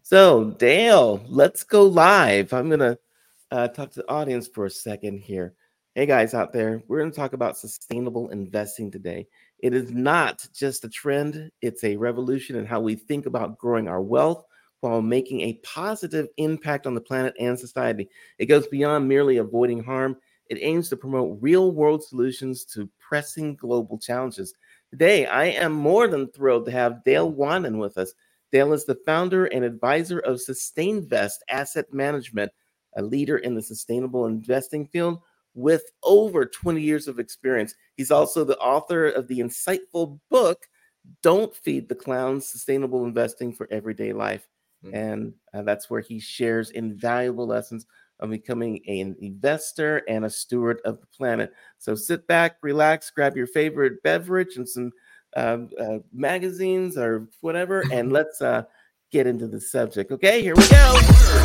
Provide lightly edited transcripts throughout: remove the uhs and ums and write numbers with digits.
So, Dale, let's go live. I'm going to talk to the audience for a second here. Hey, guys out there, we're going to talk about sustainable investing today. It is not just a trend, it's a revolution in how we think about growing our wealth while making a positive impact on the planet and society. It goes beyond merely avoiding harm, it aims to promote real world solutions to pressing global challenges. Today, I am more than thrilled to have Dale Wannen with us. Dale is the founder and advisor of SustainVest Asset Management, a leader in the sustainable investing field with over 20 years of experience. He's also the author of the insightful book, Don't Feed the Clowns, Sustainable Investing for Everyday Life. And that's where he shares invaluable lessons of becoming an investor and a steward of the planet. So sit back, relax, grab your favorite beverage and some magazines or whatever, and let's get into the subject. Okay, here we go.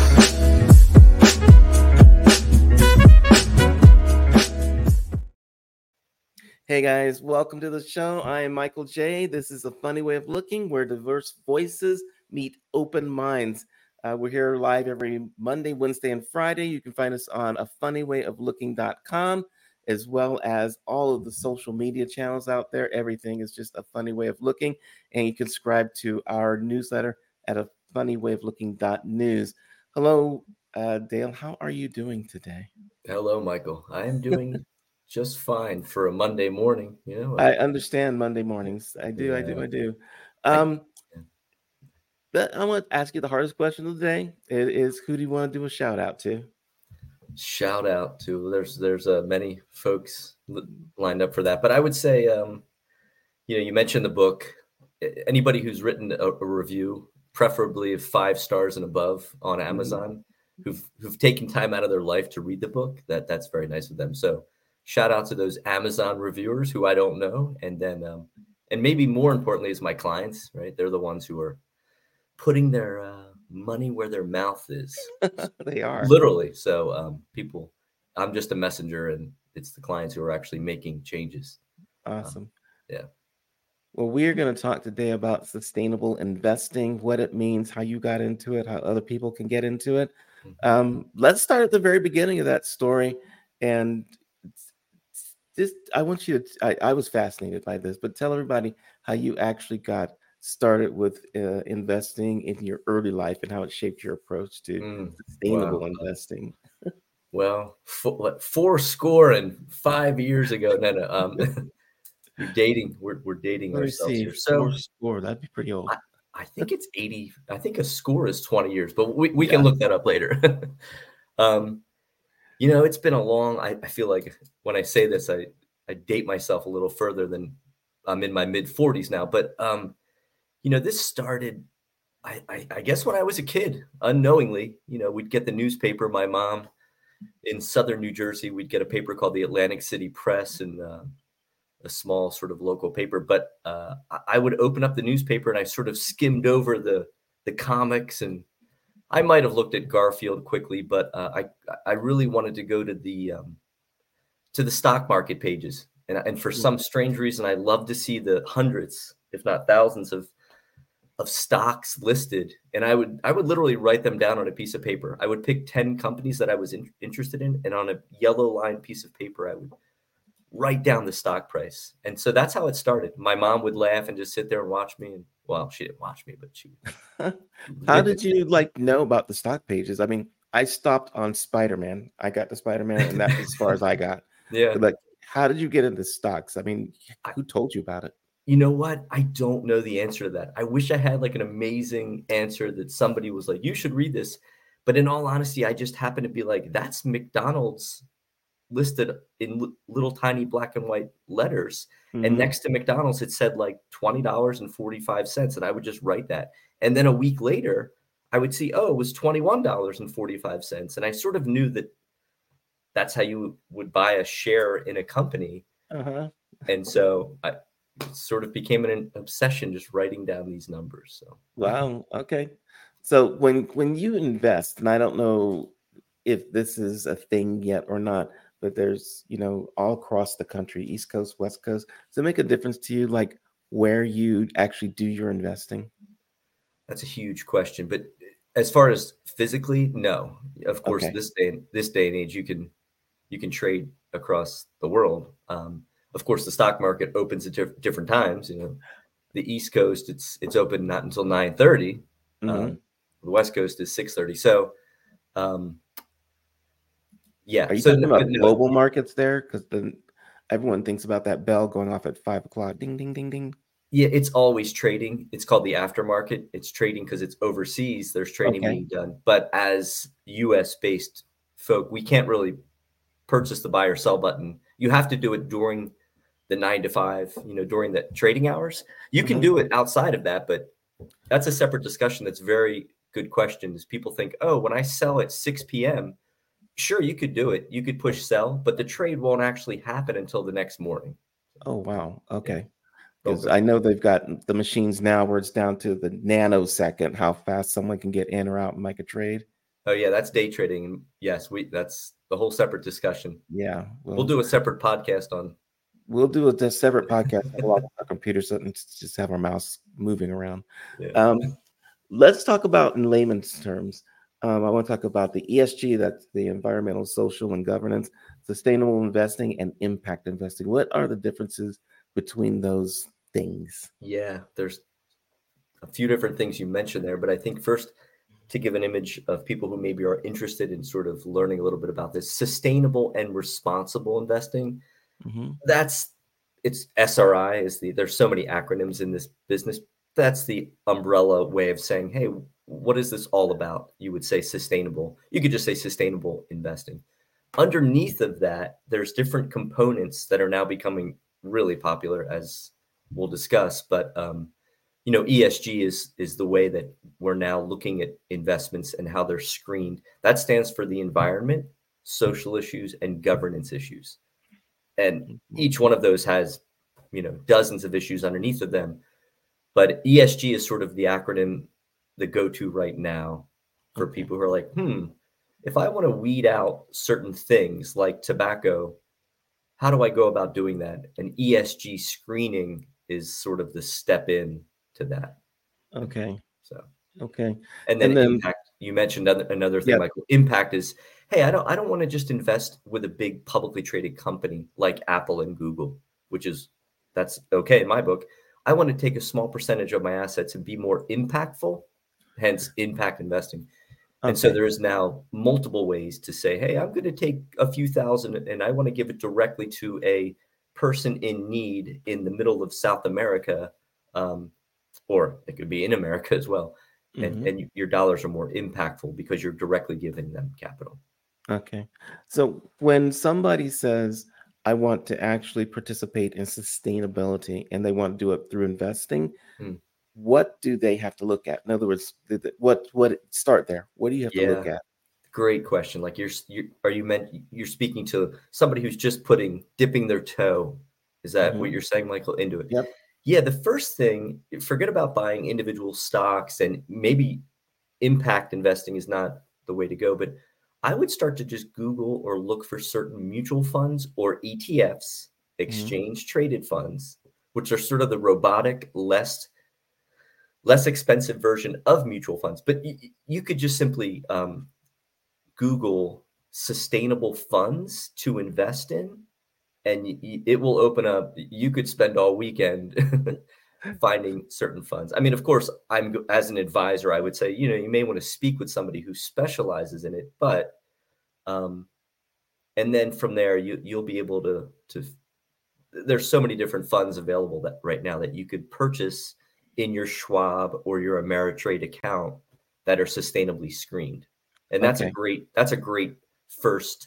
Hey guys, welcome to the show. I am Michael J. This is A Funny Way of Looking, where diverse voices meet open minds. We're here live every Monday, Wednesday, and Friday. You can find us on afunnywayoflooking.com, as well as all of the social media channels out there. Everything is just A Funny Way of Looking, and you can subscribe to our newsletter at afunnywayoflooking.news. Hello, Dale. How are you doing today? Hello, Michael. I am doing just fine for a Monday morning. I understand Monday mornings. I do. I, But I want to ask you the hardest question of the day. It is, who do you want to do a shout out to? shout out to there's many folks lined up for that, but I would say you mentioned the book. Anybody who's written a review, preferably of 5 stars and above on Amazon, who've taken time out of their life to read the book, that's very nice of them. So shout out to those Amazon reviewers who I don't know, and then and maybe more importantly is my clients, right? They're the ones who are putting their money where their mouth is. They are. Literally. So people, I'm just a messenger, and it's the clients who are actually making changes. Awesome. Yeah. Well, we're going to talk today about sustainable investing, what it means, how you got into it, how other people can get into it. Let's start at the very beginning of that story. And just, I want you to, I was fascinated by this, but tell everybody how you actually got started with investing in your early life and how it shaped your approach to sustainable investing. Well, 405 years ago. No. We're dating Let me ourselves see, here. So score. That'd be pretty old. I think it's 80. I think a score is 20 years, but we Yeah. can look that up later. It's been a long, I feel like when I say this, I date myself a little further than I'm in my mid 40s now. But, this started, I guess when I was a kid, unknowingly, we'd get the newspaper. My mom in Southern New Jersey, we'd get a paper called the Atlantic City Press, and a small sort of local paper. But I would open up the newspaper and I sort of skimmed over the comics, and I might have looked at Garfield quickly, but I really wanted to go to the stock market pages, and for some strange reason, I love to see the hundreds, if not thousands, of stocks listed, and I would literally write them down on a piece of paper. I would pick 10 companies that I was interested in, and on a yellow line piece of paper, I would write down the stock price. And so that's how it started. My mom would laugh and just sit there and watch me. And well, she didn't watch me, but she. How did you know about the stock pages? I mean, I stopped on Spider-Man. I got to Spider-Man, and that's as far as I got. Yeah. But how did you get into stocks? I mean, who told you about it? You know what? I don't know the answer to that. I wish I had like an amazing answer that somebody was like, you should read this. But in all honesty, I just happen to be like, that's McDonald's listed in little tiny black and white letters. And next to McDonald's, it said like $20.45. And I would just write that. And then a week later, I would see, it was $21.45. And I sort of knew that that's how you would buy a share in a company. And so I sort of became an obsession just writing down these numbers. So wow. Okay. So when you invest, and I don't know if this is a thing yet or not, but there's, all across the country, East Coast, West Coast. Does it make a difference to you, where you actually do your investing? That's a huge question. But As far as physically, no. Of course, Okay. this day and age, you can trade across the world. Of course, the stock market opens at different times. You know, the East Coast, it's open not until 9:30. Hmm. The West Coast is 6:30. So, um, yeah. Are you So, talking but about no, global markets there? Because then everyone thinks about that bell going off at 5 o'clock. Ding, ding, ding, ding. yeah, it's always trading. It's called the aftermarket. It's trading because it's overseas. There's trading Okay. being done. But as US based folk, we can't really purchase the buy or sell button. You have to do it during the 9 to 5, you know, during the trading hours. You can Hmm. do it outside of that, but that's a separate discussion. That's very good question. Is people think, oh, when I sell at 6 p.m., sure, you could do it. You could push sell, but the trade won't actually happen until the next morning. Oh, wow. Yeah. Okay. Because Okay. I know they've got the machines now where it's down to the nanosecond how fast someone can get in or out and make a trade. Oh yeah, that's day trading. Yes, that's the whole separate discussion. Yeah. We'll Well, do a separate podcast on. we'll do a separate podcast. Have a lot of our computers and just have our mouse moving around. Yeah. Um, let's talk about in layman's terms. I want to talk about the ESG, that's the environmental, social, and governance, sustainable investing, and impact investing. What are the differences between those things? Yeah, there's a few different things you mentioned there, but I think first to give an image of people who maybe are interested in sort of learning a little bit about this sustainable and responsible investing. Hmm. That's it's SRI is there's so many acronyms in this business. That's the umbrella way of saying, hey, what is this all about? You would say sustainable. You could just say sustainable investing. Underneath of that, there's different components that are now becoming really popular, as we'll discuss. But you know, ESG is the way that we're now looking at investments and how they're screened. That stands for the environment, social issues, and governance issues. And each one of those has, you know, dozens of issues underneath of them. But ESG is sort of the acronym, the go-to right now for Okay. people who are like, if I want to weed out certain things like tobacco, how do I go about doing that? And ESG screening is sort of the step in to that. Okay. So, Okay. and then And then, impact. You mentioned another thing, yeah. Michael. Impact is, hey, I don't want to just invest with a big publicly traded company like Apple and Google, which is that's okay in my book. I want to take a small percentage of my assets and be more impactful, hence impact investing. And so Okay. there is now multiple ways to say, hey, I'm going to take a few thousand and I want to give it directly to a person in need in the middle of South America, um, or it could be in America as well. Hmm. And your dollars are more impactful because you're directly giving them capital. Okay. So when somebody says, I want to actually participate in sustainability and they want to do it through investing, Hmm. what do they have to look at? In other words, what start there? What do you have to look Yeah, at? great question. Like you're speaking to somebody who's just dipping their toe. Is that what Hmm. you're saying, Michael, into it? Yep. Yeah, the first thing, forget about buying individual stocks and maybe impact investing is not the way to go, but I would start to just Google or look for certain mutual funds or ETFs, Hmm. exchange traded funds, which are sort of the robotic, less expensive version of mutual funds. But you could just simply Google sustainable funds to invest in, and it will open up. You could spend all weekend finding certain funds. I mean, of course, as an advisor, I would say, you know, you may want to speak with somebody who specializes in it, but um, and then from there, you'll be able to. There's so many different funds available that right now that you could purchase in your Schwab or your Ameritrade account that are sustainably screened, and Okay. that's a great first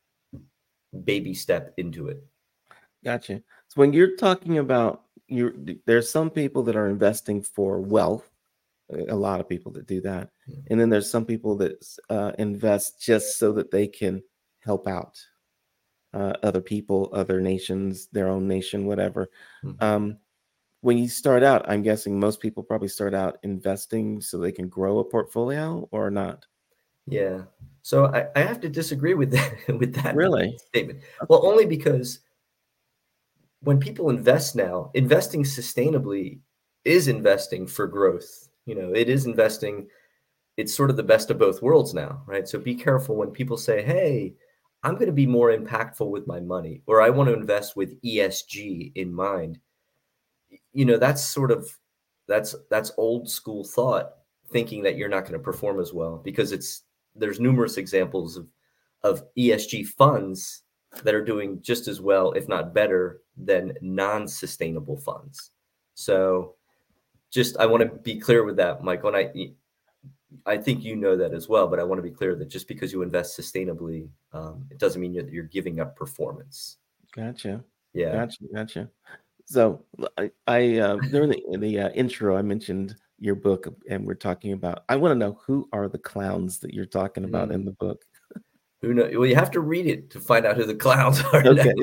baby step into it. Gotcha. So when you're talking about there's some people that are investing for wealth, a lot of people that do that, Yeah. and then there's some people that invest just so that they can help out other people, other nations, their own nation, whatever. Mhm. Um, when you start out, I'm guessing most people probably start out investing so they can grow a portfolio or not. Yeah. So I have to disagree with that with that Really? statement. Well, Okay. only because when people invest now, investing sustainably is investing for growth. You know, it is investing. it's sort of the best of both worlds now, right? So be careful when people say, hey, I'm going to be more impactful with my money, or I want to invest with ESG in mind. That's sort of that's old school thought, thinking that you're not going to perform as well, because there's numerous examples of ESG funds that are doing just as well, if not better, than non-sustainable funds. So just I want to be clear with that, Michael, and I think you know that as well, but I want to be clear that just because you invest sustainably, it doesn't mean that you're giving up performance. Gotcha. Yeah. Gotcha. So I during the intro, I mentioned your book, and we're talking about. I want to know, who are the clowns that you're talking about in the book? Who knows? Well, you have to read it to find out who the clowns are. Okay.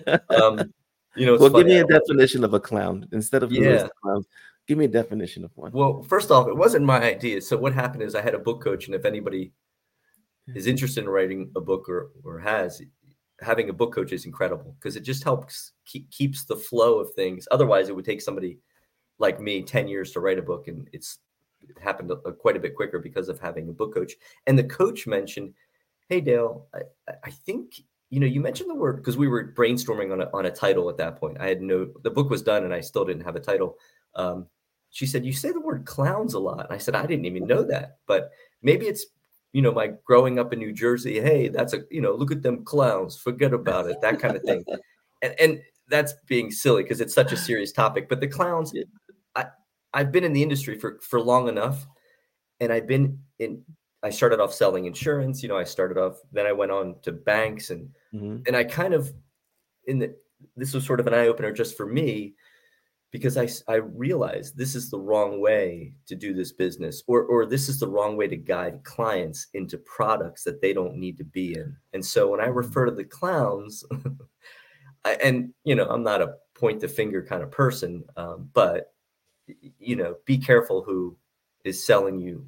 It's Well, give funny. me a definition of a clown instead of who is Yeah. the clown. Give me a definition of one. Well, first off, it wasn't my idea. So what happened is I had a book coach, and if anybody is interested in writing a book or has, having a book coach is incredible, because it just helps keeps the flow of things. Otherwise, it would take somebody like me 10 years to write a book, and it happened quite a bit quicker because of having a book coach. And the coach mentioned, hey, Dale, I think, you mentioned the word, because we were brainstorming on a title at that point. The book was done and I still didn't have a title. She said, you say the word clowns a lot. And I said, I didn't even know that, but maybe it's, my growing up in New Jersey. Hey, that's look at them clowns, forget about it, that kind of thing. And that's being silly because it's such a serious topic. But the clowns, I've been in the industry for long enough, and I started off selling insurance. Then I went on to banks, and I kind of this was sort of an eye opener just for me, because I realized this is the wrong way to do this business, or this is the wrong way to guide clients into products that they don't need to be in. And so when I refer to the clowns, I'm not a point the finger kind of person, but be careful who is selling you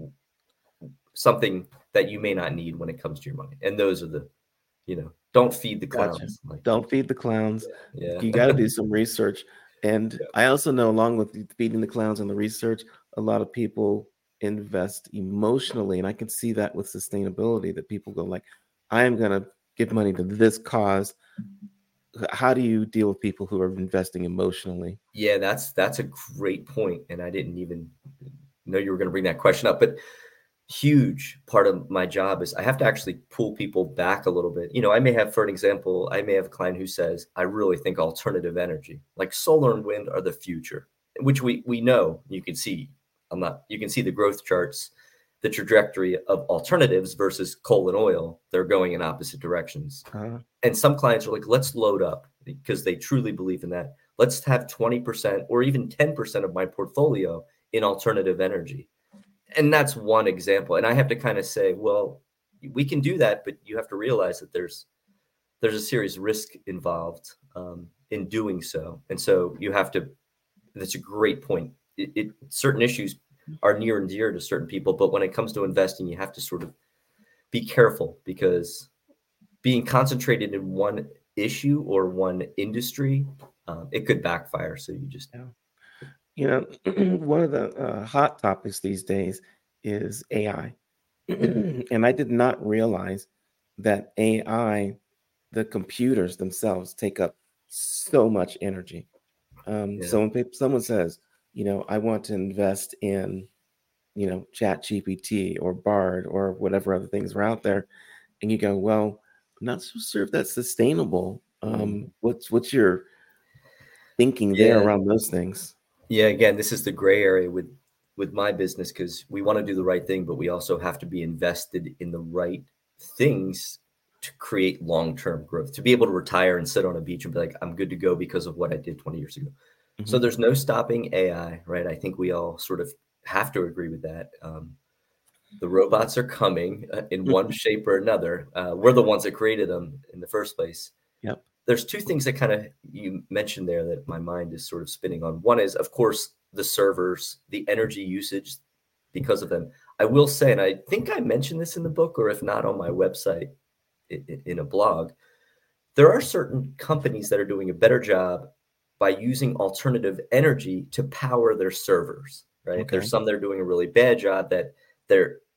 something that you may not need when it comes to your money. And those are don't feed the clowns. Gotcha. Don't feed the clowns. Yeah. You got to do some research. And I also know, along with feeding the clowns and the research, a lot of people invest emotionally. And I can see that with sustainability, that people go like, I am going to give money to this cause. How do you deal with people who are investing emotionally? Yeah, that's a great point. And I didn't even know you were going to bring that question up, but huge part of my job is I have to actually pull people back a little bit. I may have, for an example, I may have a client who says, I really think alternative energy, like solar and wind, are the future, which we know. You can see the growth charts, the trajectory of alternatives versus coal and oil. They're going in opposite directions. And some clients are like, let's load up, because they truly believe in that. Let's have 20% or even 10% of my portfolio in alternative energy. And that's one example. And I have to kind of say, well, we can do that, but you have to realize that there's a serious risk involved in doing so. And so that's a great point. Certain issues are near and dear to certain people, but when it comes to investing, you have to sort of be careful, because being concentrated in one issue or one industry, it could backfire. So you just... One of the hot topics these days is AI. And I did not realize that AI, the computers themselves, take up so much energy. So when someone says, I want to invest in, ChatGPT or Bard or whatever other things are out there, and you go, well, I'm not so sure if that's sustainable. What's your thinking there around those things? Yeah, again, this is the gray area with my business, because we want to do the right thing, but we also have to be invested in the right things to create long-term growth, to be able to retire and sit on a beach and be like, I'm good to go because of what I did 20 years ago. So there's no stopping AI, right? I think we all sort of have to agree with that. The robots are coming in one shape or another. We're the ones that created them in the first place. Yep. There's two things that kind of you mentioned there that my mind is sort of spinning on. One is, of course, the servers, the energy usage because of them. I will say, and I think I mentioned this in the book, or if not on my website in a blog, there are certain companies that are doing a better job by using alternative energy to power their servers, right? Okay. There's some that are doing a really bad job, that they're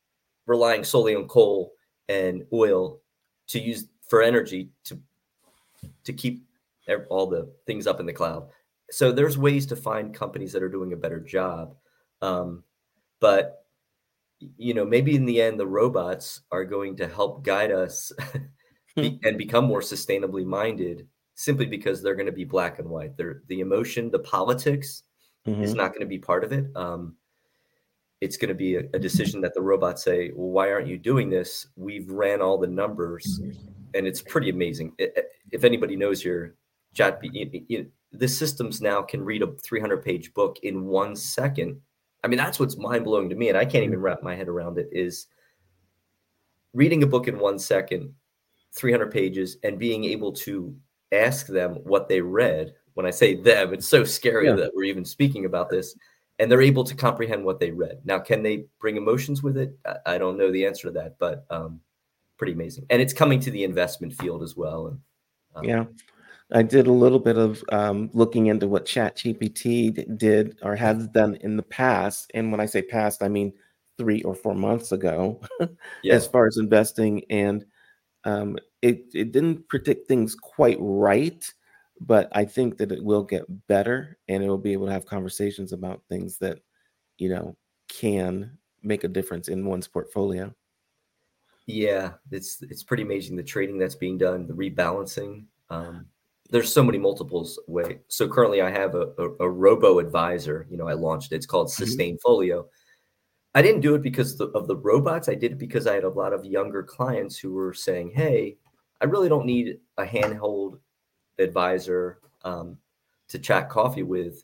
relying solely on coal and oil to use for energy to keep all the things up in the cloud. So there's ways to find companies that are doing a better job. But maybe in the end, the robots are going to help guide us and become more sustainably minded simply because they're going to be black and white. The emotion, the politics is not going to be part of it. It's going to be a decision that the robots say, well, why aren't you doing this? We've ran all the numbers, and it's pretty amazing. If anybody knows your chat, the systems now can read a 300-page book in 1 second. I mean, that's what's mind-blowing to me, and I can't even wrap my head around it, is reading a book in 1 second, 300 pages, and being able to ask them what they read. When I say them, it's so scary that we're even speaking about this. And they're able to comprehend what they read. Now, can they bring emotions with it? I don't know the answer to that, but pretty amazing. And it's coming to the investment field as well. And I did a little bit of looking into what ChatGPT did or has done in the past. And when I say past, I mean 3 or 4 months ago, as far as investing. And it didn't predict things quite right, but I think that it will get better, and it will be able to have conversations about things that, can make a difference in one's portfolio. Yeah, it's pretty amazing, the trading that's being done, the rebalancing. There's so many multiples way. So currently I have a robo advisor, I launched it. It's called Sustainfolio. I didn't do it because of the robots. I did it because I had a lot of younger clients who were saying, hey, I really don't need a handheld advisor to chat coffee with.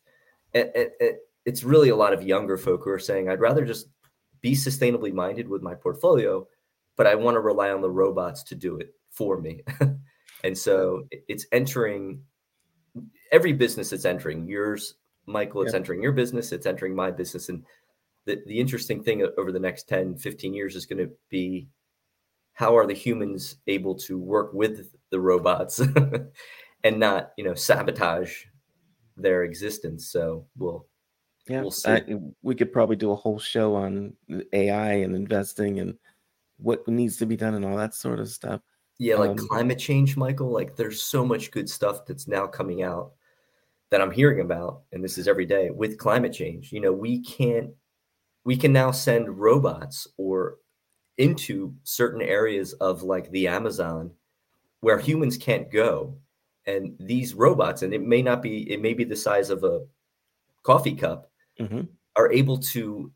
It's really a lot of younger folk who are saying, I'd rather just be sustainably minded with my portfolio, but I want to rely on the robots to do it for me. And so it's entering every business. It's entering yours, Michael. It's entering your business. It's entering my business. And the interesting thing over the next 10, 15 years is going to be, how are the humans able to work with the robots and not, sabotage their existence? So we'll see. We could probably do a whole show on AI and investing and what needs to be done and all that sort of stuff. Yeah, like climate change, Michael. Like, there's so much good stuff that's now coming out that I'm hearing about, and this is every day with climate change. We can now send robots or into certain areas of like the Amazon where humans can't go. And these robots, and it may be the size of a coffee cup, are able to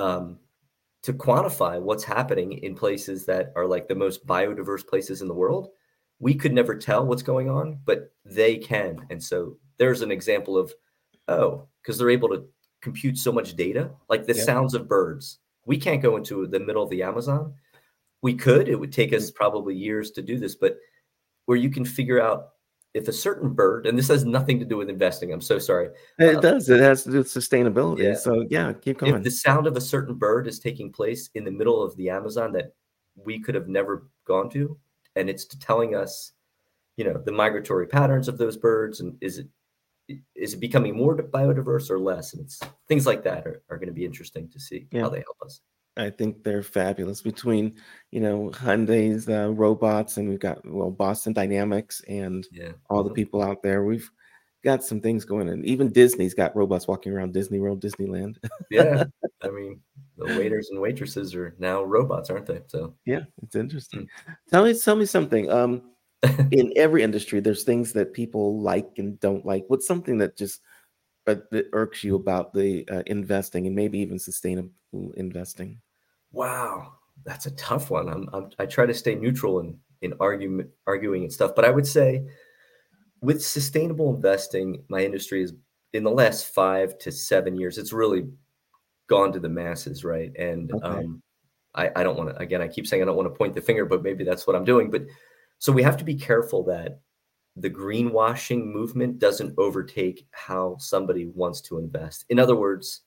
quantify what's happening in places that are like the most biodiverse places in the world. We could never tell what's going on, but they can. And so there's an example of, because they're able to compute so much data, like the sounds of birds. We can't go into the middle of the Amazon. We could. It would take us probably years to do this, but where you can figure out if a certain bird, and this has nothing to do with investing. I'm so sorry. It does. It has to do with sustainability. Yeah. So keep going. If the sound of a certain bird is taking place in the middle of the Amazon that we could have never gone to, and it's telling us, the migratory patterns of those birds, and is it becoming more biodiverse or less? And it's things like that are going to be interesting to see how they help us. I think they're fabulous. Between, Hyundai's robots, and we've got Boston Dynamics and all the people out there. We've got some things going on. Even Disney's got robots walking around Disney World, Disneyland. I mean, the waiters and waitresses are now robots, aren't they? So it's interesting. Tell me something. In every industry, there's things that people like and don't like. What's something that just that irks you about the investing, and maybe even sustainable investing? Wow, that's a tough one. I try to stay neutral in arguing and stuff, but I would say with sustainable investing, my industry is, in the last 5 to 7 years, it's really gone to the masses, right? And I don't want to, again, I keep saying I don't want to point the finger, but maybe that's what I'm doing. But so we have to be careful that the greenwashing movement doesn't overtake how somebody wants to invest. In other words,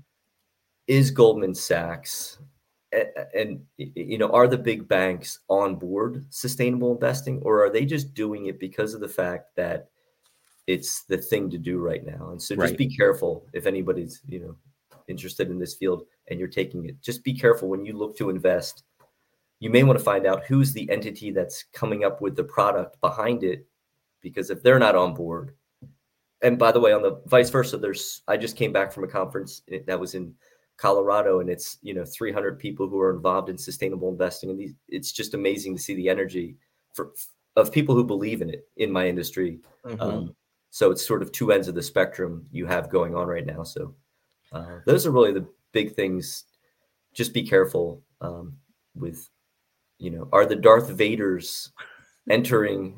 is Goldman Sachs and are the big banks on board sustainable investing, or are they just doing it because of the fact that it's the thing to do right now? And so just be careful if anybody's interested in this field and you're taking it. Just be careful when you look to invest. you may want to find out who's the entity that's coming up with the product behind it, because if they're not on board, and by the way, on the vice versa, I just came back from a conference that was in Colorado, and it's 300 people who are involved in sustainable investing, and it's just amazing to see the energy of people who believe in it in my industry. So it's sort of two ends of the spectrum you have going on right now. So those are really the big things. Just be careful with, are the Darth Vaders entering,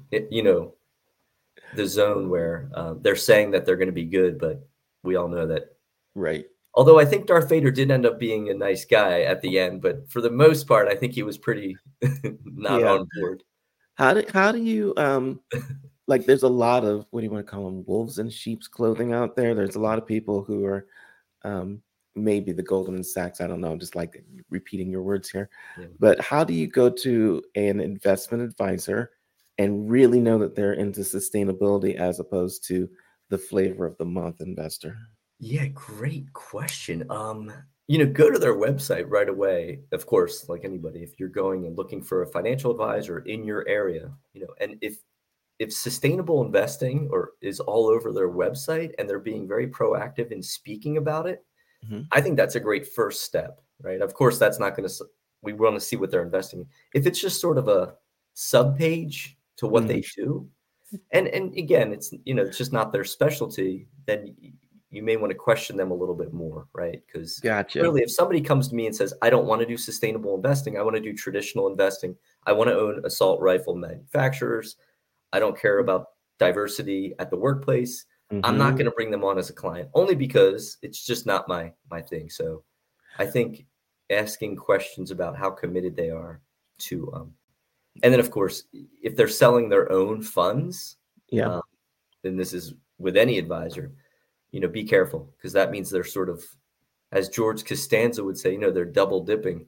the zone where they're saying that they're going to be good, but we all know that. Right. Although I think Darth Vader did end up being a nice guy at the end, but for the most part, I think he was pretty not on board. How do you like, there's a lot of, what do you want to call them, wolves in sheep's clothing out there. There's a lot of people who are maybe the Goldman Sachs, I don't know, I'm just like repeating your words here. Yeah. But how do you go to an investment advisor and really know that they're into sustainability as opposed to the flavor of the month investor? Yeah, great question. Go to their website right away. Of course, like anybody, if you're going and looking for a financial advisor in your area, and if sustainable investing is all over their website and they're being very proactive in speaking about it, I think that's a great first step, right? Of course, that's not going to, we want to see what they're investing in. If it's just sort of a sub page to what they do, and again, it's just not their specialty, then you may want to question them a little bit more, right? Because really, if somebody comes to me and says, I don't want to do sustainable investing, I want to do traditional investing, I want to own assault rifle manufacturers, I don't care about diversity at the workplace, I'm not going to bring them on as a client, only because it's just not my thing. So I think asking questions about how committed they are to, and then of course, if they're selling their own funds, then this is with any advisor, be careful, because that means they're sort of, as George Costanza would say, they're double dipping.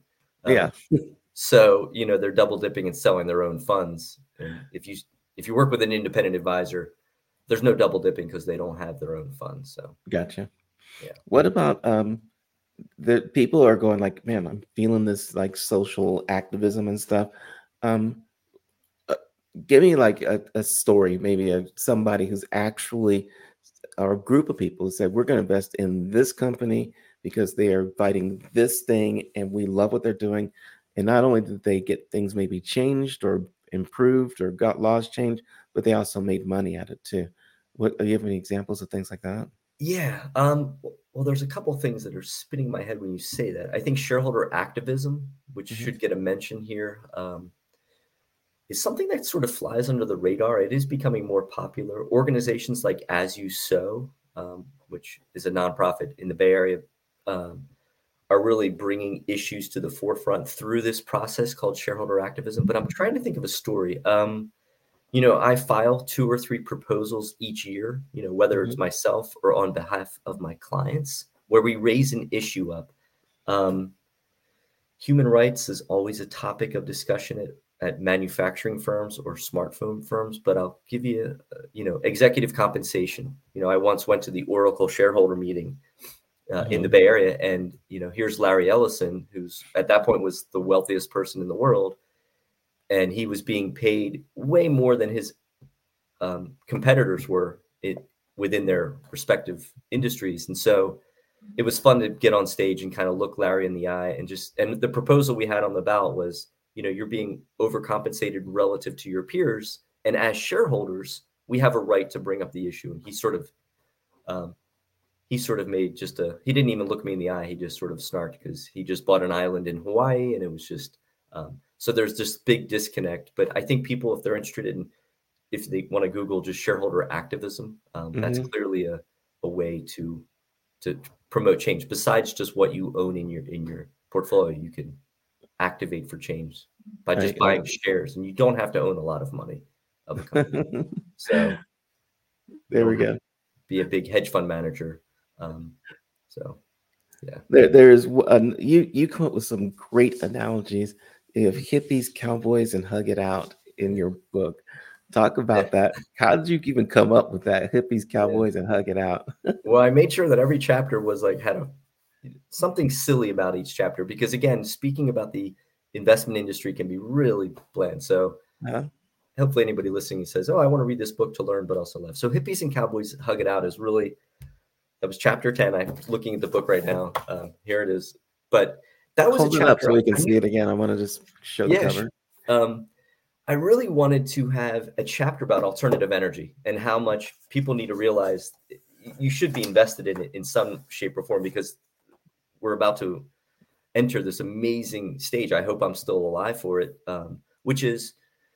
So, they're double dipping and selling their own funds. And if you work with an independent advisor, there's no double dipping because they don't have their own funds. So gotcha. Yeah. What about the people are going like, man, I'm feeling this like social activism and stuff. Give me like a story, maybe of somebody who's actually, or a group of people who said, we're going to invest in this company because they are fighting this thing and we love what they're doing. And not only did they get things maybe changed or improved or got laws changed, but they also made money at it too. Do you have any examples of things like that? Yeah. Well, there's a couple of things that are spinning in my head when you say that. I think shareholder activism, which should get a mention here, is something that sort of flies under the radar. It is becoming more popular. Organizations like As You Sow, which is a nonprofit in the Bay Area, are really bringing issues to the forefront through this process called shareholder activism. But I'm trying to think of a story. I file 2 or 3 proposals each year, whether it's myself or on behalf of my clients, where we raise an issue up. Human rights is always a topic of discussion at manufacturing firms or smartphone firms, but I'll give you, executive compensation. I once went to the Oracle shareholder meeting in the Bay Area, and, here's Larry Ellison, who's at that point was the wealthiest person in the world. And he was being paid way more than his competitors were within their respective industries. And so it was fun to get on stage and kind of look Larry in the eye and the proposal we had on the ballot was, you're being overcompensated relative to your peers. And as shareholders, we have a right to bring up the issue. And he sort of made he didn't even look me in the eye. He just sort of snarked because he just bought an island in Hawaii. And it was just, so there's this big disconnect. But I think people, if they're interested if they want to Google just shareholder activism, that's clearly a way to promote change. Besides just what you own in your portfolio, you can activate for change by just buying shares, and you don't have to own a lot of money of a company. So there we go. Be a big hedge fund manager. So yeah, there's you come up with some great analogies. You have hippies, cowboys, and hug it out in your book. Talk about that. How did you even come up with that? Hippies, cowboys, and hug it out. Well, I made sure that every chapter was had something silly about each chapter, because again, speaking about the investment industry can be really bland. So Uh, hopefully anybody listening says, oh, I want to read this book to learn, but also live. So Hippies and Cowboys Hug It Out is really, that was chapter 10. I'm looking at the book right now. Here it is. But that was a hold it up chapter. so we can see it again. I want to just show the cover. I really wanted to have a chapter about alternative energy and how much people need to realize you should be invested in it in some shape or form, because we're about to enter this amazing stage. I hope I'm still alive for it, which is,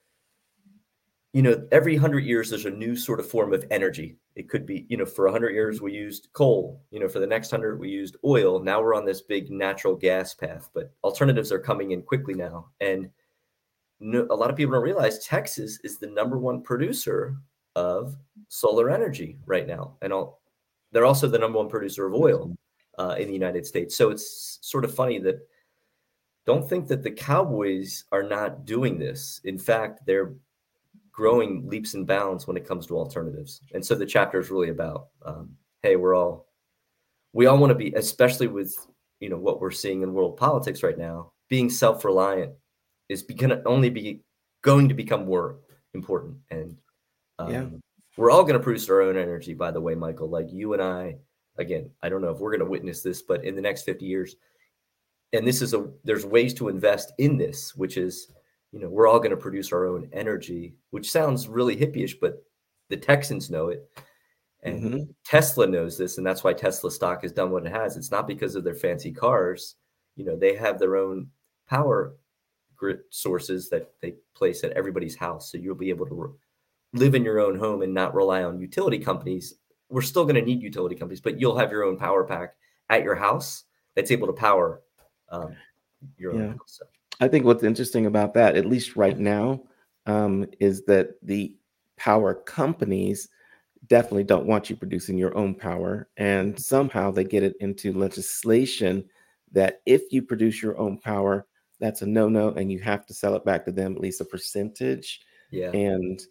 every 100 years, there's a new sort of form of energy. It could be, for 100 years, we used coal, for the next 100, we used oil. Now we're on this big natural gas path, but alternatives are coming in quickly now. And a lot of people don't realize Texas is the #1 producer of solar energy right now. And they're also the #1 producer of oil in the United States. So it's sort of funny that don't think that the Cowboys are not doing this. In fact, they're growing leaps and bounds when it comes to alternatives. And so the chapter is really about, hey, we all want to be, especially with, what we're seeing in world politics right now, being self-reliant is going to become more important. And we're all going to produce our own energy, by the way, Michael, like you and I. Again, I don't know if we're going to witness this, but in the next 50 years, and there's ways to invest in this, which is, we're all going to produce our own energy, which sounds really hippie-ish, but the Texans know it. And Tesla knows this, and that's why Tesla stock has done what it has. It's not because of their fancy cars. They have their own power grid sources that they place at everybody's house. So you'll be able to live in your own home and not rely on utility companies. We're still going to need utility companies, but you'll have your own power pack at your house that's able to power your own house. So. I think what's interesting about that, at least right now, is that the power companies definitely don't want you producing your own power. And somehow they get it into legislation that if you produce your own power, that's a no-no, and you have to sell it back to them, at least a percentage. Yeah. And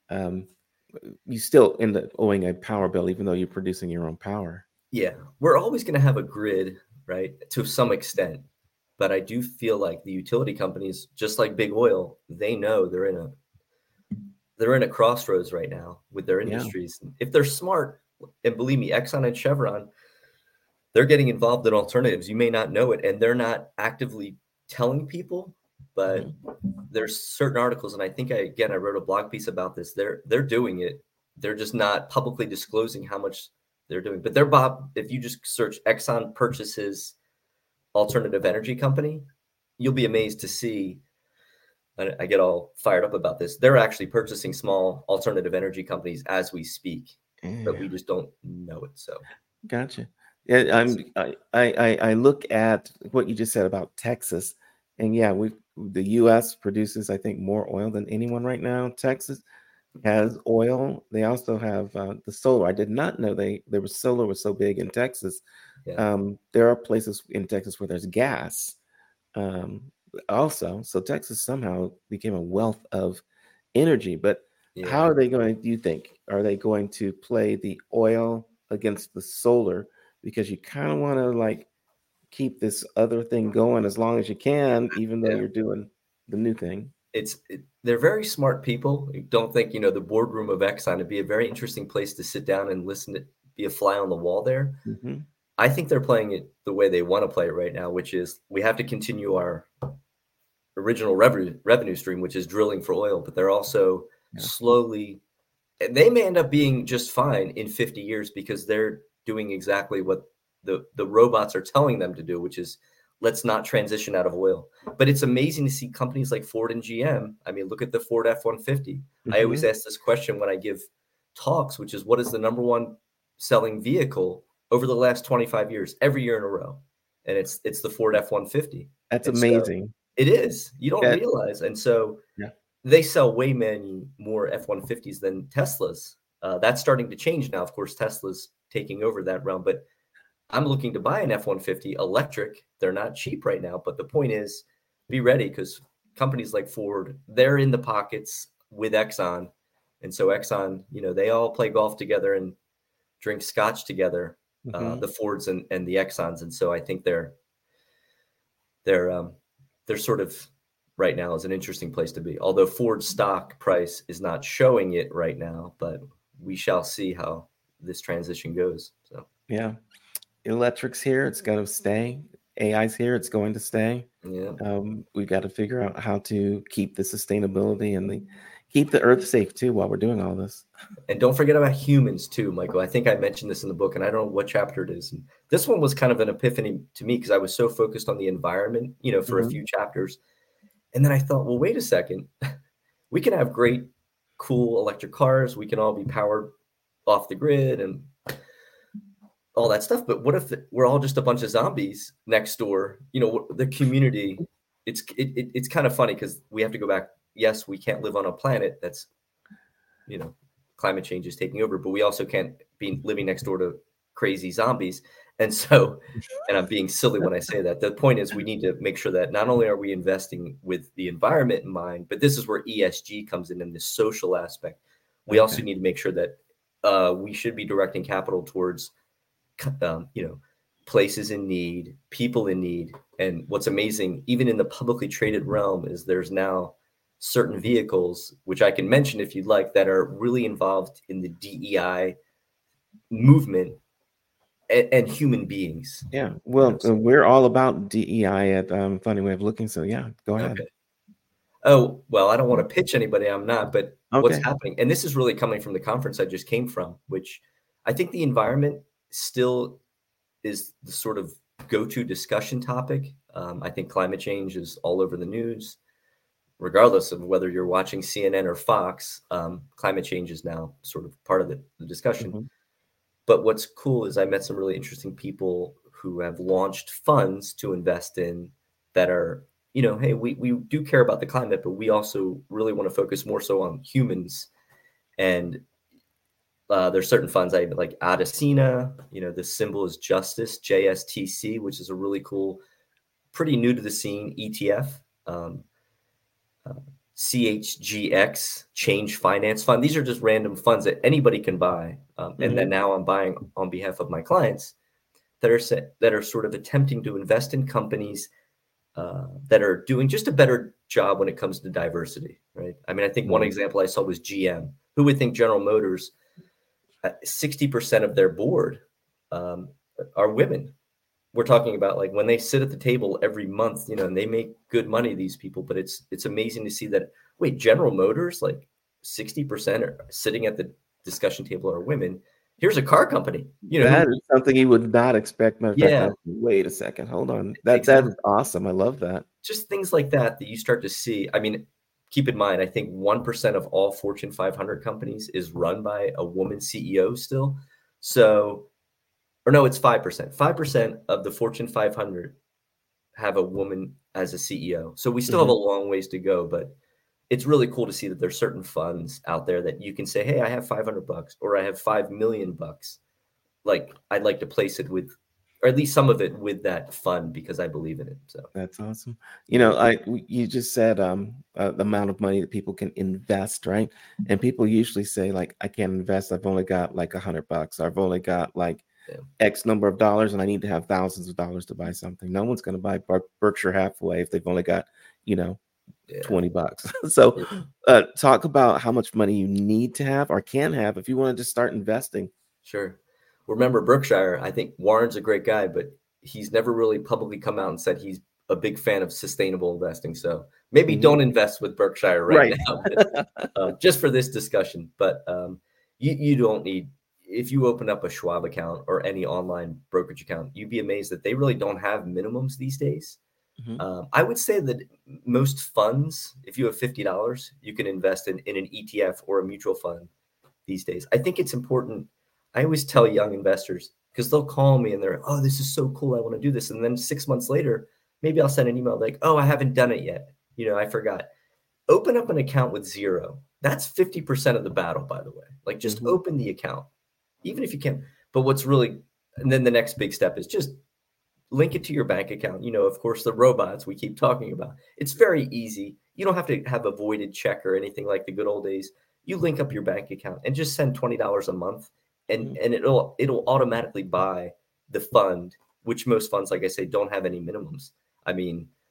you still end up owing a power bill, even though you're producing your own power. Yeah. We're always going to have a grid, right, to some extent. But I do feel like the utility companies, just like big oil, they know they're in a crossroads right now with their industries. Yeah. If they're smart, and believe me, Exxon and Chevron, they're getting involved in alternatives. You may not know it, and they're not actively telling people, but there's certain articles, and I think I wrote a blog piece about this. They're doing it. They're just not publicly disclosing how much they're doing. But if you just search Exxon purchases alternative energy company, you'll be amazed to see. I get all fired up about this. They're actually purchasing small alternative energy companies as we speak, but we just don't know it. So, gotcha. Yeah, I look at what you just said about Texas, and the U.S. produces, I think, more oil than anyone right now. Texas has oil. They also have the solar. I did not know solar was so big in Texas. Yeah. There are places in Texas where there's gas also. So Texas somehow became a wealth of energy. But how are they going to, do you think, are they going to play the oil against the solar? Because you kind of want to keep this other thing going as long as you can, even though you're doing the new thing. They're very smart people. Don't think, the boardroom of Exxon would be a very interesting place to sit down and listen to, be a fly on the wall there. Mm-hmm. I think they're playing it the way they want to play it right now, which is we have to continue our original revenue stream, which is drilling for oil, but they're also slowly, they may end up being just fine in 50 years because they're doing exactly what the robots are telling them to do, which is let's not transition out of oil. But it's amazing to see companies like Ford and GM. I mean, look at the Ford F-150. Mm-hmm. I always ask this question when I give talks, which is what is the #1 selling vehicle over the last 25 years, every year in a row? And it's the Ford F-150. That's amazing. So it is. You don't realize. And so they sell way many more F-150s than Teslas. That's starting to change now. Of course, Tesla's taking over that realm, but I'm looking to buy an F-150 electric. They're not cheap right now, but the point is be ready because companies like Ford, they're in the pockets with Exxon. And so Exxon, they all play golf together and drink scotch together, the Fords and the Exxons. And so I think they're sort of right now is an interesting place to be. Although Ford's stock price is not showing it right now, but we shall see how this transition goes. So Yeah. Electric's here, it's going to stay. AI's here, it's going to stay. yeah. We've got to figure out how to keep the sustainability and keep the earth safe too while we're doing all this. And don't forget about humans too, Michael. I think I mentioned this in the book, and I don't know what chapter it is. And this one was kind of an epiphany to me because I was so focused on the environment, for a few chapters. And then I thought, well, wait a second. We can have great, cool electric cars. We can all be powered off the grid and all that stuff. But what if we're all just a bunch of zombies next door? The community. It's kind of funny because we have to go back. Yes, we can't live on a planet that's, climate change is taking over, but we also can't be living next door to crazy zombies. And so, and I'm being silly when I say that. The point is we need to make sure that not only are we investing with the environment in mind, but this is where ESG comes in this social aspect. We also need to make sure that we should be directing capital towards places in need, people in need. And what's amazing, even in the publicly traded realm, is there's now certain vehicles, which I can mention if you'd like, that are really involved in the DEI movement and human beings. Yeah. Well, we're all about DEI at Funny Way of Looking. So yeah, go ahead. Okay. Oh, well, I don't want to pitch anybody. I'm not, but what's happening, and this is really coming from the conference I just came from, which I think the environment still is the sort of go-to discussion topic. I think climate change is all over the news, regardless of whether you're watching CNN or Fox. Climate change is now sort of part of the discussion. Mm-hmm. But what's cool is I met some really interesting people who have launched funds to invest in that are, hey, we do care about the climate, but we also really want to focus more so on humans. And there's certain funds I like Adesina, the symbol is Justice, JSTC, which is a really cool, pretty new to the scene ETF. CHGX, Change Finance Fund. These are just random funds that anybody can buy. And then now I'm buying on behalf of my clients that are sort of attempting to invest in companies that are doing just a better job when it comes to diversity, right? I mean, I think one example I saw was GM. Who would think General Motors, 60% of their board are women? We're talking about like when they sit at the table every month, and they make good money, these people, but it's amazing to see that, wait, General Motors, like 60% are sitting at the discussion table are women. Here's a car company. That is something you would not expect. Matter of fact, wait a second, hold on. That is awesome. I love that. Just things like that you start to see. I mean, keep in mind, I think 1% of all Fortune 500 companies is run by a woman CEO still. So, or no, it's 5%. 5% of the Fortune 500 have a woman as a CEO. So we still have a long ways to go, but it's really cool to see that there's certain funds out there that you can say, hey, I have $500 or I have $5 million. Like I'd like to place it with, or at least some of it with that fund because I believe in it. So that's awesome. You just said the amount of money that people can invest, right? And people usually say like, I can't invest. I've only got like $100. I've only got like X number of dollars, and I need to have thousands of dollars to buy something. No one's going to buy Berkshire Hathaway if they've only got, $20. So talk about how much money you need to have or can have if you want to just start investing. Sure. Remember Berkshire, I think Warren's a great guy, but he's never really publicly come out and said he's a big fan of sustainable investing. So maybe don't invest with Berkshire right now, but, just for this discussion. But you don't need, if you open up a Schwab account or any online brokerage account, you'd be amazed that they really don't have minimums these days. I would say that most funds, if you have $50, you can invest in an ETF or a mutual fund these days. I think it's important. I always tell young investors, because they'll call me and they're, oh, this is so cool, I want to do this. And then 6 months later, maybe I'll send an email like, oh, I haven't done it yet. I forgot. Open up an account with zero. That's 50% of the battle, by the way. Like just open the account, even if you can. But what's really, and then the next big step is just link it to your bank account. Of course, the robots we keep talking about. It's very easy. You don't have to have a voided check or anything like the good old days. You link up your bank account and just send $20 a month, and it'll automatically buy the fund, which most funds, like I say, don't have any minimums. I mean,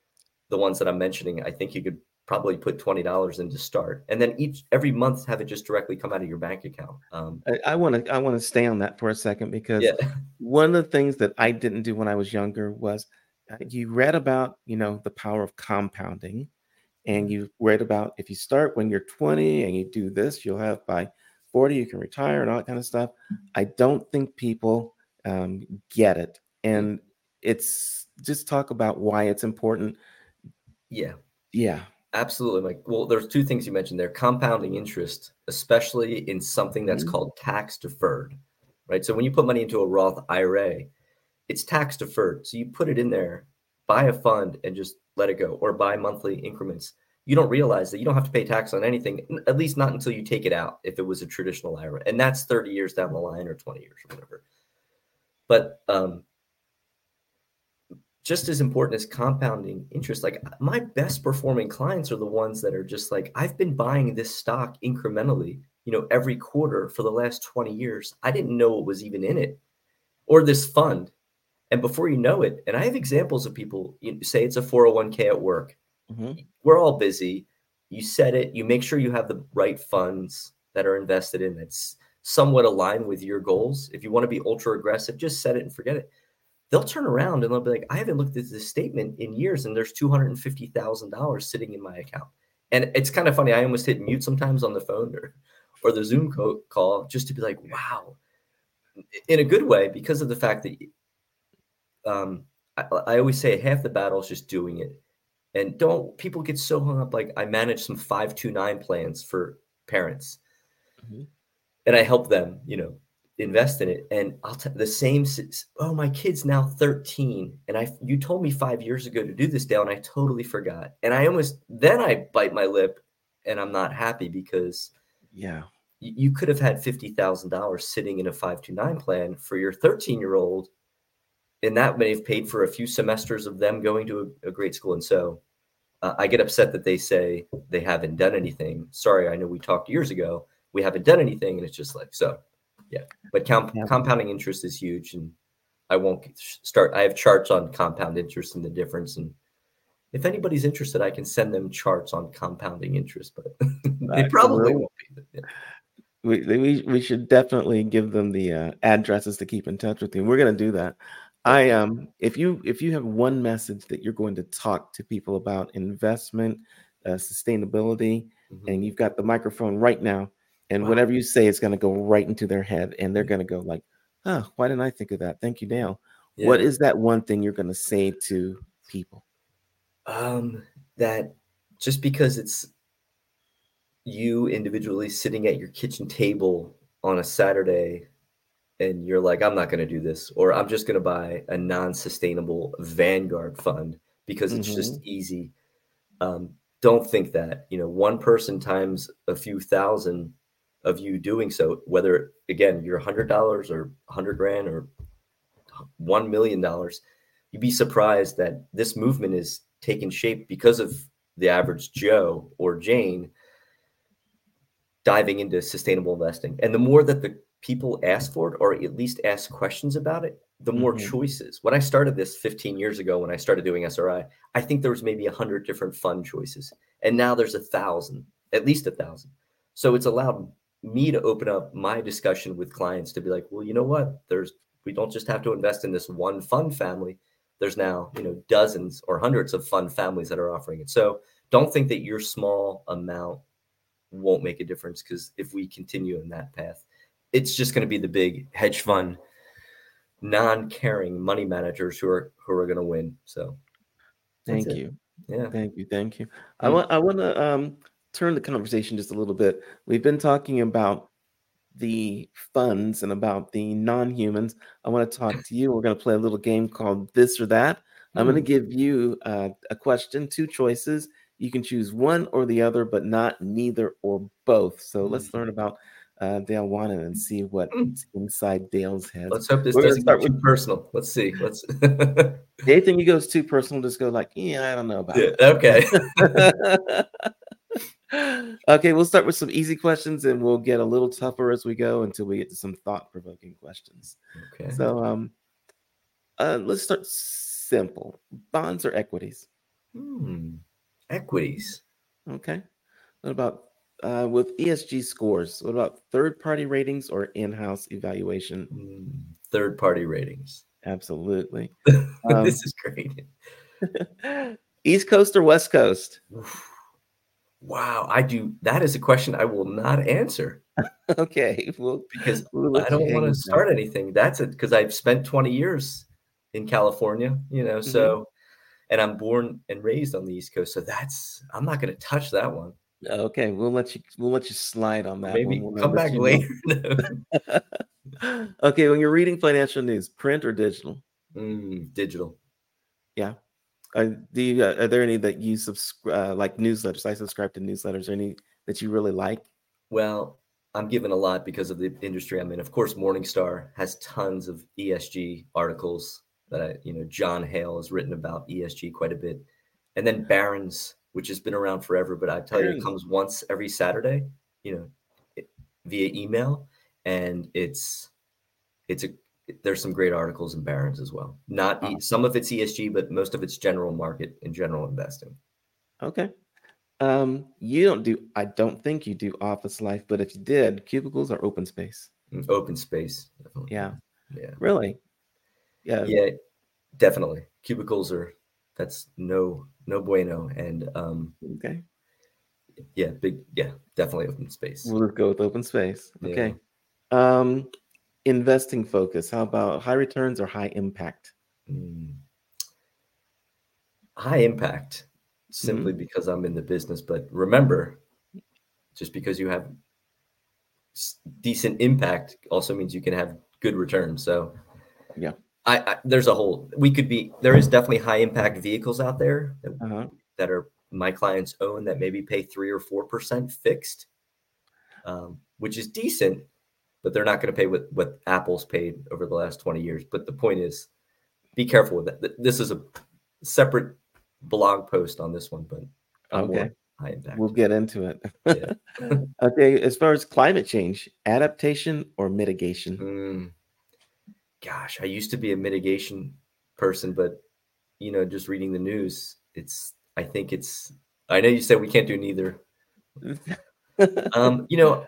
the ones that I'm mentioning, I think you could probably put $20 in to start, and then every month have it just directly come out of your bank account. I want to stay on that for a second because Yeah, one of the things that I didn't do when I was younger was you read about the power of compounding, and you read about if you start when you're 20 and you do this, you'll have by 40 you can retire and all that kind of stuff. I don't think people get it, and it's just talk about why it's important. yeah. Yeah. Absolutely, Mike. Well, there's two things you mentioned there. Compounding interest, especially in something that's Mhm. called tax deferred, right? So when you put money into a Roth IRA, it's tax deferred. So you put it in there, buy a fund, and just let it go, or buy monthly increments. You don't realize that you don't have to pay tax on anything, at least not until you take it out, if it was a traditional IRA. And that's 30 years down the line or 20 years or whatever. But just as important as compounding interest, like my best performing clients are the ones that are just like, I've been buying this stock incrementally, every quarter for the last 20 years. I didn't know what was even in it or this fund. And before you know it, and I have examples of people, say it's a 401k at work. Mhm. We're all busy. You set it, you make sure you have the right funds that are invested in that's somewhat aligned with your goals. If you want to be ultra aggressive, just set it and forget it. They'll turn around and they'll be like, I haven't looked at this statement in years, and there's $250,000 sitting in my account. And it's kind of funny. I almost hit mute sometimes on the phone or the Zoom call just to be like, wow, in a good way, because of the fact that I always say half the battle is just doing it. And don't people get so hung up? Like I manage some 529 plans for parents, Mhm. and I help them, invest in it. And I'll tell the same. Oh, my kid's now 13, and you told me 5 years ago to do this, Dale, and I totally forgot. And I bite my lip, and I'm not happy because Yeah. you could have had $50,000 sitting in a 529 plan for your 13-year-old, and that may have paid for a few semesters of them going to a great school. And so I get upset that they say they haven't done anything. Sorry, I know we talked years ago. We haven't done anything, and it's just like so. Yeah, but Yeah. compounding interest is huge, and I won't start. I have charts on compound interest and the difference, and if anybody's interested, I can send them charts on compounding interest, but they probably Well, won't be. But yeah. we should definitely give them the addresses to keep in touch with you. We're gonna do that. Yeah. If you have one message that you're going to talk to people about investment, sustainability, Mhm. and you've got the microphone right now, and Wow. whatever you say is going to go right into their head, and they're going to go like, "Oh, why didn't I think of that? Thank you, Dale." What Yeah. is that one thing you're going to say to people? Um, that just because it's you individually sitting at your kitchen table on a Saturday and you're like, I'm not going to do this, or I'm just going to buy a non-sustainable Vanguard fund because it's just Hmm. easy. Don't think that, one person times a few thousand of you doing so, whether again, you're $100 or 100 grand or $1 million, you'd be surprised that this movement is taking shape because of the average Joe or Jane diving into sustainable investing. And the more that the people ask for it, or at least ask questions about it, the more Hmm. choices. When I started this 15 years ago, when I started doing SRI, I think there was maybe 100 different fund choices. And now there's 1,000, at least 1,000. So it's allowed me to open up my discussion with clients to be like, well, you know what? We don't just have to invest in this one fund family. There's now, dozens or hundreds of fund families that are offering it. So don't think that your small amount won't make a difference, because if we continue in that path, it's just going to be the big hedge fund, non-caring money managers who are going to win. So that's Thank it. you. Yeah. Thank you. Thank you. I Mm. want I want to turn the conversation just a little bit. We've been talking about the funds and about the non-humans. I want to talk to you. We're going to play a little game called This or That. I'm going to Mm. give you a question, two choices. You can choose one or the other, but not neither or both. So let's learn about Dale Wannon and see what's Mm. inside Dale's head. Let's hope this We're going to doesn't get start with too personal. Let's see. Let's. anything that goes too personal. Just go like, yeah, I don't know about Yeah. Okay. that. Okay, we'll start with some easy questions and we'll get a little tougher as we go until we get to some thought-provoking questions. Okay. So let's start simple. Bonds or equities? Equities. Okay. What about with ESG scores? What about third-party ratings or in-house evaluation? Third-party ratings. Absolutely. This is great. East Coast or West Coast? Wow, that is a question I will not answer Okay, because we'll I let you don't hang want to with that. start anything. That's it, because I've spent 20 years in California, Mhm. so and I'm born and raised on the East Coast, so I'm not gonna touch that one. Okay, we'll let you slide on Or that one. maybe We'll come let back you know. later. No. Okay, when you're reading financial news, print or digital? Digital. Yeah. Are there any that you subscribe like newsletters? I subscribe to newsletters. Any that you really like? Well, I'm given a lot because of the industry I'm in. Of course, Morningstar has tons of ESG articles John Hale has written about ESG quite a bit. And then Barron's, which has been around forever, but I tell you, it Aaron. comes once every Saturday, it- via email, and it's a there's some great articles in Barron's as well. Not some of it's ESG, but most of it's general market and general investing. Okay. I don't think you do office life, but if you did, cubicles are open space. Open space, definitely. Yeah. Yeah, Really? Yeah. yeah, definitely. Cubicles that's no bueno, and Okay. yeah, definitely open space. We'll just go with open space. Yeah. Okay. Um, investing focus. How about high returns or high impact? Mm. High impact, simply Hmm. because I'm in the business. But remember, just because you have decent impact also means you can have good returns. So Yeah. there's a whole there is definitely high impact vehicles out there Uh-huh. that are my clients own that maybe pay 3 or 4% fixed, which is decent, but they're not going to pay what Apple's paid over the last 20 years. But the point is, be careful with that. This is a separate blog post on this one, but I'm more Okay. high We'll impact. get into it. Yeah. Okay. As far as climate change, adaptation or mitigation? Mm, gosh, I used to be a mitigation person, but just reading the news, I know you said we can't do neither. Um, you know,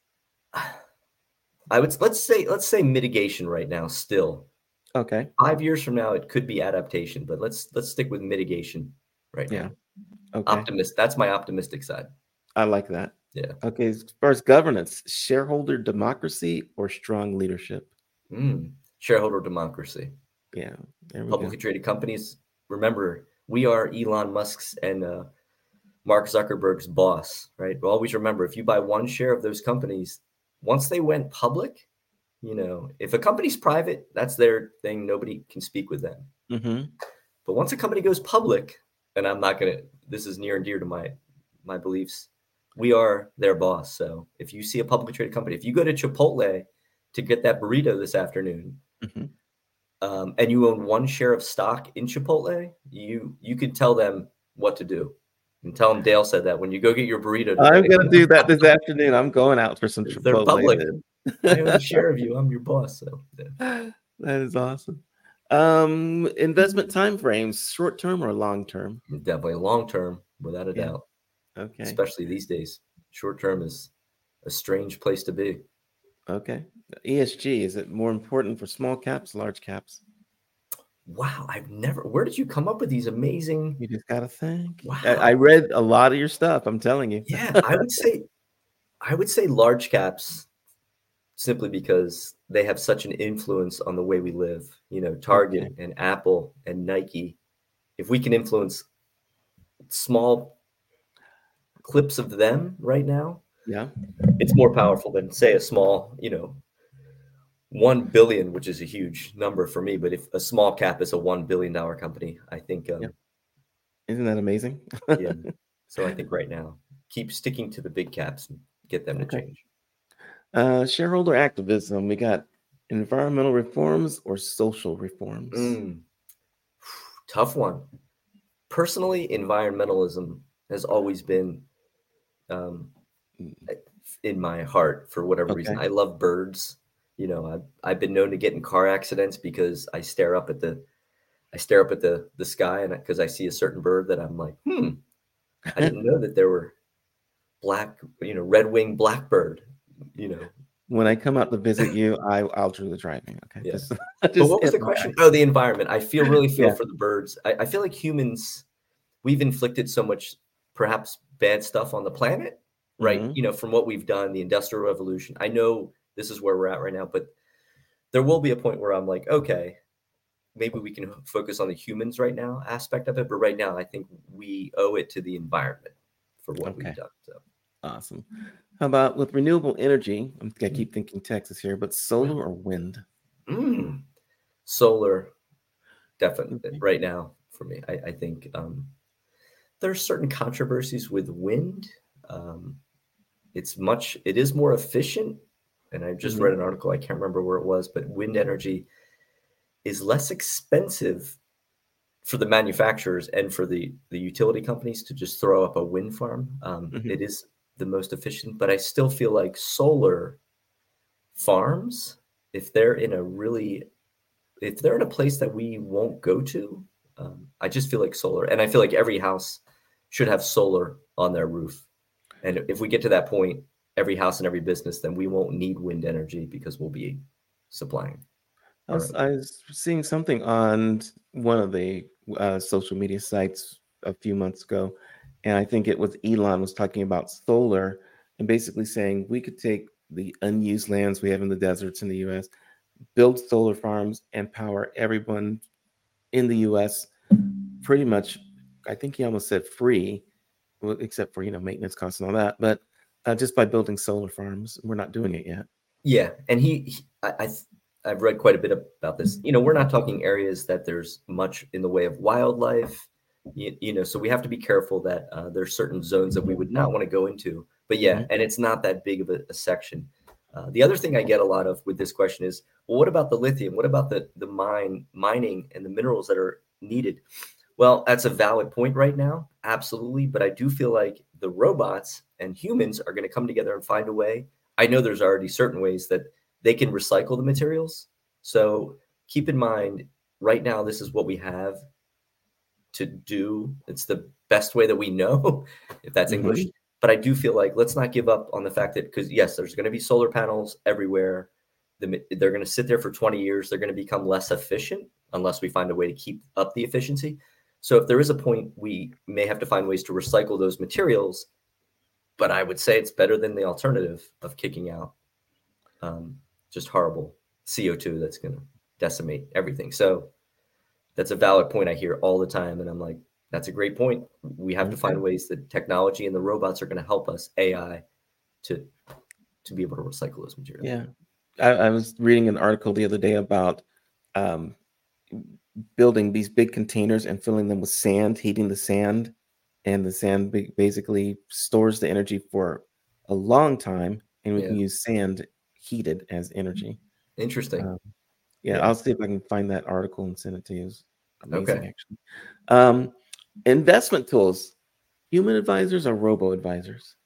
let's say mitigation right now still. Okay. 5 years from now, it could be adaptation, but let's stick with mitigation right Yeah. now. Okay. That's my optimistic side. I like that. Yeah. Okay. As far as governance, shareholder democracy or strong leadership? Shareholder democracy. Yeah. There we go. Publicly traded companies. Remember, we are Elon Musk's and Mark Zuckerberg's boss, right? But always remember, if you buy one share of those companies, once they went public, if a company's private, that's their thing. Nobody can speak with them. Mm-hmm. But once a company goes public, and this is near and dear to my beliefs, we are their boss. So if you see a publicly traded company, if you go to Chipotle to get that burrito this afternoon, Mm-hmm. and you own one share of stock in Chipotle, you can tell them what to do. And tell them Dale said that when you go get your burrito I'm today. gonna do that this afternoon. I'm going out for some They're Chipotle, public. I own a dude. share of you. I'm your boss. So yeah. That is awesome. Investment time frames, short term or long term? Definitely long term, without a Yeah. doubt. Okay. Especially these days, short term is a strange place to be. Okay. ESG, is it more important for small caps, large caps? Wow, I've never. Where did you come up with these amazing? You just gotta think. I Wow. read a lot of your stuff, I'm telling you. Yeah, I would say large caps, simply because they have such an influence on the way we live. Okay. Target and Apple and Nike. If we can influence small clips of them right now, Yeah. it's more powerful than, say, a small, 1 billion, which is a huge number for me. But if a small cap is a $1 billion company, I think, Yeah. Isn't that amazing? yeah. So I think right now, keep sticking to the big caps and get them to Okay. change. Shareholder activism. We got environmental reforms or social reforms. Mm, tough one. Personally, environmentalism has always been um, Mm. in my heart for whatever reason. Okay. I love birds. I've been known to get in car accidents because I stare up at I stare up at the sky, and because I see a certain bird that I'm like, I didn't know that there were red-winged blackbird, When I come out to visit you, I'll do the driving. Okay, Yeah. just But just what was the FYI. question? Oh, the environment. I really feel Yeah. for the birds. I feel like humans, we've inflicted so much perhaps bad stuff on the planet, right? Mhm. From what we've done, the Industrial Revolution. I know this is where we're at right now, but there will be a point where I'm like, okay, maybe we can focus on the humans right now aspect of it. But right now, I think we owe it to the environment for what we've Okay, done. So, awesome. How about with renewable energy? I mm, keep thinking Texas here, but solar or wind? mm, solar, definitely Okay. right now for me. I think there's certain controversies with wind. Um, it is more efficient. And I just Mhm. read an article, I can't remember where it was, but wind energy is less expensive for the manufacturers and for the utility companies to just throw up a wind farm. Mhm. It is the most efficient, but I still feel like solar farms, if they're in a really if they're in a place that we won't go to, I just feel like solar, and I feel like every house should have solar on their roof. And if we get to that point, every house and every business, then we won't need wind energy because we'll be supplying our own. I was seeing something on one of the social media sites a few months ago, and I think it was Elon was talking about solar and basically saying we could take the unused lands we have in the deserts in the U.S., build solar farms, and power everyone in the U.S. pretty much. I think he almost said free, well, except for maintenance costs and all that, but just by building solar farms. We're not doing it yet. Yeah, and I've read quite a bit about this. We're not talking areas that there's much in the way of wildlife. So we have to be careful that there's certain zones that we would not want to go into. But yeah, Mhm. and it's not that big of a section. The other thing I get a lot of with this question is, well, what about the lithium? What about the mining and the minerals that are needed? Well, that's a valid point right now, absolutely. But I do feel like the robots and humans are going to come together and find a way. I know there's already certain ways that they can recycle the materials. So keep in mind, right now, this is what we have to do. It's the best way that we know, if that's English. Mhm. But I do feel like let's not give up on the fact that, because yes, there's going to be solar panels everywhere. They're going to sit there for 20 years. They're going to become less efficient unless we find a way to keep up the efficiency. So if there is a point, we may have to find ways to recycle those materials. But I would say it's better than the alternative of kicking out just horrible CO2 that's going to decimate everything. So that's a valid point I hear all the time. And I'm like, that's a great point. We have to Okay. find ways that technology and the robots are going to help us, AI, to be able to recycle those materials. Yeah. I was reading an article the other day about um, building these big containers and filling them with sand, heating the sand, and the sand basically stores the energy for a long time, and we can Yeah. use sand heated as energy. Interesting. Um, yeah, Yeah. I'll see if I can find that article and send it to you. It's amazing, Okay. actually. Um, Investment tools, human advisors or robo advisors?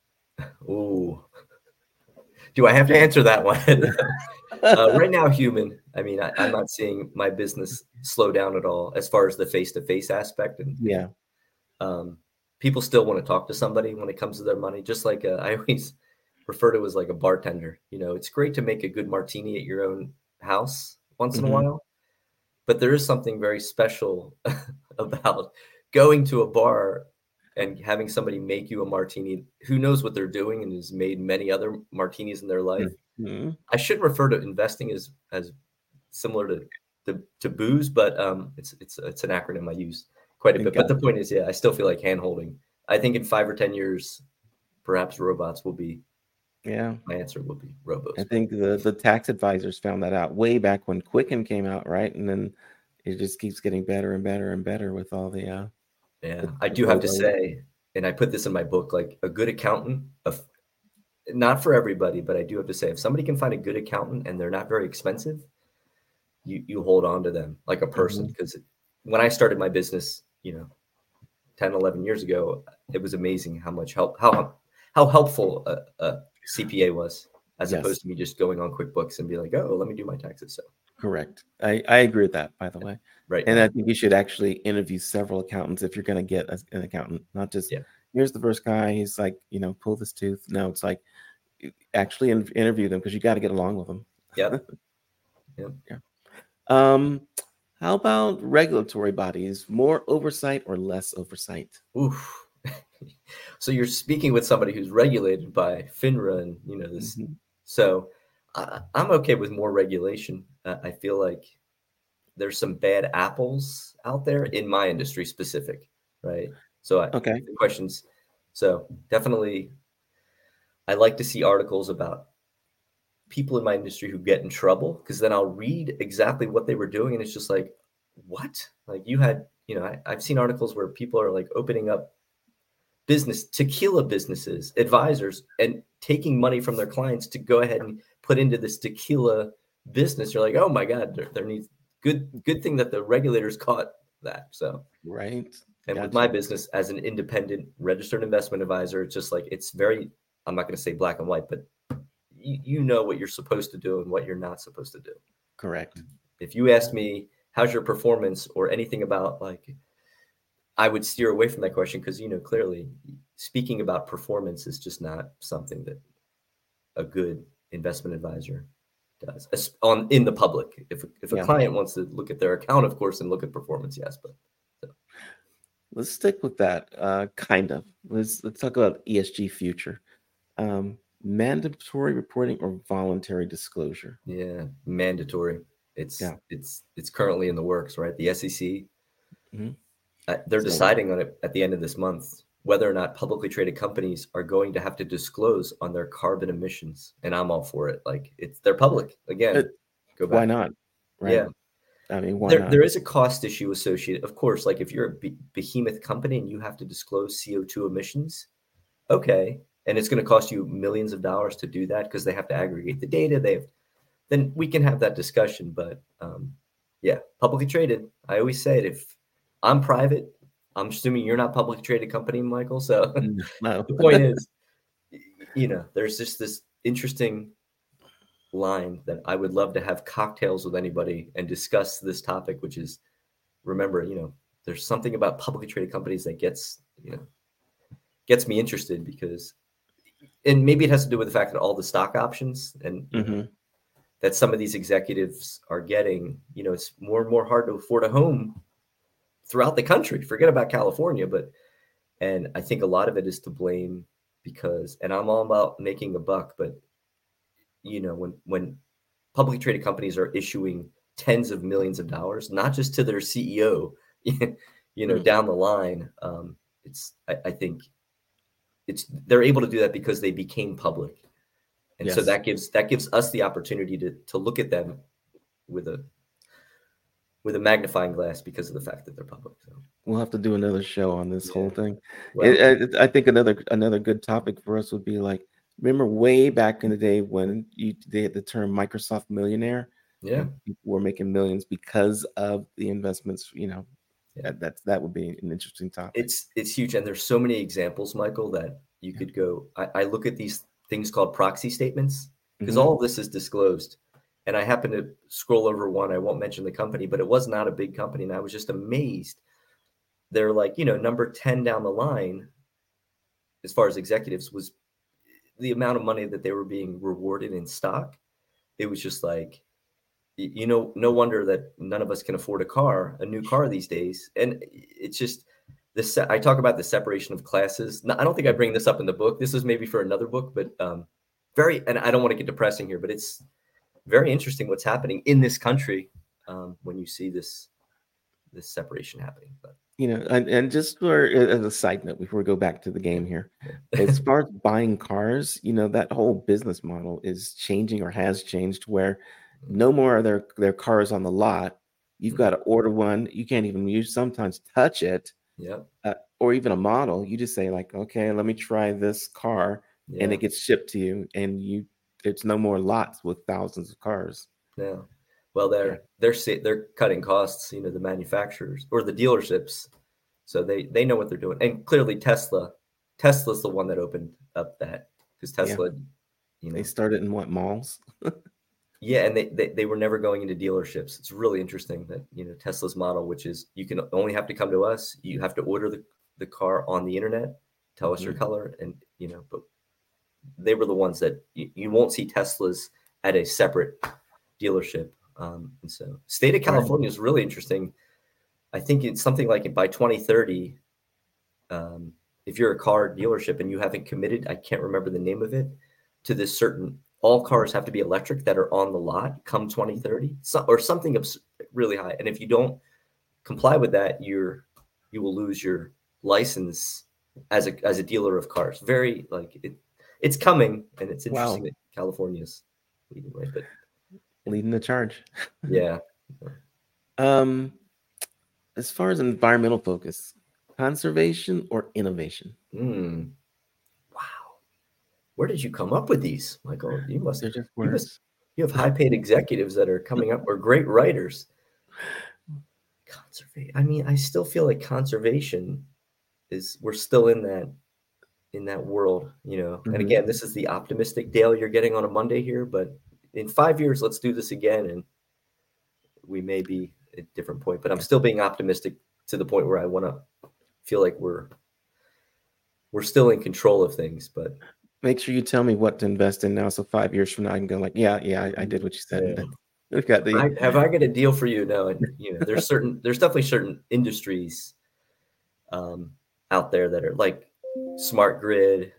Ooh. Do I have to answer that one? Right now, human. I mean, I'm not seeing my business slow down at all as far as the face-to-face aspect, and Yeah. um, people still want to talk to somebody when it comes to their money. Just like I always refer to as like a bartender. It's great to make a good martini at your own house once in a Hmm. while, but there is something very special about going to a bar and having somebody make you a martini who knows what they're doing and has made many other martinis in their life. Hmm. I shouldn't refer to investing as similar to booze, but it's an acronym I use quite a bit. But the Gotcha. point is, yeah, I still feel like hand holding. I think in 5 or 10 years, perhaps robots will be Yeah. my answer will be I robos. But think the tax advisors found that out way back when Quicken came out, right? And then it just keeps getting better and better and better with all yeah, the, I the do have to robos. say, and I put this in my book, like a good accountant, not for everybody, but I do have to say, if somebody can find a good accountant and they're not very expensive, you hold on to them like a person. Hmm. Because when I started my business, 10, 11 years ago, it was amazing how much how helpful a CPA was, as Yes. opposed to me just going on QuickBooks and be like, oh, let me do my taxes. So Correct. I agree with that, by the way. right And now. I think you should actually interview several accountants if you're going to get an accountant, not just Yeah. here's the first guy. He's like, pull this tooth. No, it's like actually interview them because you got to get along with them. Yep. Yep. Yeah. How about regulatory bodies? More oversight or less oversight? Oof. So you're speaking with somebody who's regulated by FINRA and this. Mm-hmm. So I'm okay with more regulation. I feel like there's some bad apples out there in my industry specific, right? So Okay. the questions. So definitely, I like to see articles about people in my industry who get in trouble because then I'll read exactly what they were doing and it's just like, what? Like you had, I've seen articles where people are like opening up tequila businesses, advisors, and taking money from their clients to go ahead and put into this tequila business. You're like, oh my God, there needs good thing that the regulators caught that. So Right. and with my business as an independent registered investment advisor, it's just like it's very, I'm not going to say black and white, but you know what you're supposed to do and what you're not supposed to do. Correct. If you ask me, how's your performance or anything about like, I would steer away from that question because, clearly speaking about performance is just not something that a good investment advisor does in the public. If a client wants to look at their account, of course, and look at performance, yes, but. Let's stick with that. Kind of. Let's talk about ESG future. Mandatory reporting or voluntary disclosure? Yeah, mandatory. It's currently in the works, right? The SEC, they're deciding on it at the end of this month whether or not publicly traded companies are going to have to disclose on their carbon emissions, and I'm all for it. Like they're public again. Go back. Why not? Right. Yeah. I mean, why not? There is a cost issue associated. Of course, like if you're a behemoth company and you have to disclose CO2 emissions, okay, and it's going to cost you millions of dollars to do that because they have to aggregate the data. Then we can have that discussion. But yeah, publicly traded. I always say it. If I'm private, I'm assuming you're not publicly traded company, Michael. So no. The point is, there's just this interesting line that I would love to have cocktails with anybody and discuss this topic, which is, remember, there's something about publicly traded companies that gets me interested because, and maybe it has to do with the fact that all the stock options and that some of these executives are getting, it's more and more hard to afford a home throughout the country. Forget about California, and I think a lot of it is to blame because, and I'm all about making a buck, but when publicly traded companies are issuing tens of millions of dollars, not just to their CEO, down the line, I think they're able to do that because they became public. And so that gives us the opportunity to look at them with a magnifying glass because of the fact that they're public. So we'll have to do another show on this whole thing. Well, I think another good topic for us would be like, remember way back in the day when they had the term Microsoft millionaire? Yeah. People were making millions because of the investments, that would be an interesting topic. It's huge. And there's so many examples, Michael, that you could go. I look at these things called proxy statements because all of this is disclosed. And I happened to scroll over one. I won't mention the company, but it was not a big company. And I was just amazed. They're like, number 10 down the line, as far as executives, was the amount of money that they were being rewarded in stock. It was just like, no wonder that none of us can afford a new car these days. And it's just this. I talk about the separation of classes. I don't think I bring this up in the book. This is maybe for another book, but and I don't want to get depressing here, but it's very interesting what's happening in this country when you see this separation happening. But and just for as a side note, before we go back to the game here, as far as buying cars, that whole business model is changing or has changed where no more are their cars on the lot. You've got to order one. You can't even sometimes touch it. Yeah. Or even a model. You just say like, okay, let me try this car, and it gets shipped to you, and it's no more lots with thousands of cars. Yeah. Well, they're cutting costs, the manufacturers or the dealerships, so they know what they're doing. And clearly, Tesla's the one that opened up that because Tesla, they started in what malls? Yeah, and they were never going into dealerships. It's really interesting that, Tesla's model, which is you can only have to come to us. You have to order the car on the internet, tell us your color, and but they were the ones that you won't see Teslas at a separate dealership. And so state of California is really interesting. I think it's something like by 2030, if you're a car dealership and you haven't committed, I can't remember the name of it, to this certain, all cars have to be electric that are on the lot come 2030, or something really high. And if you don't comply with that, you will lose your license as a dealer of cars. Very it's coming, and it's interesting that California's leading the way, but leading the charge. Yeah. As far as environmental focus, conservation or innovation? Wow. Where did you come up with these, Michael? You have high-paid executives that are coming up, or great writers. Conservation. I mean, I still feel like conservation we're still in that world, And again, this is the optimistic Dale you're getting on a Monday here, but in 5 years, let's do this again, and we may be at a different point. But I'm still being optimistic to the point where I want to feel like we're still in control of things. But make sure you tell me what to invest in now, so 5 years from now I can go like, yeah, I did what you said. We've got have I got a deal for you? No, and there's definitely certain industries out there that are like smart grid,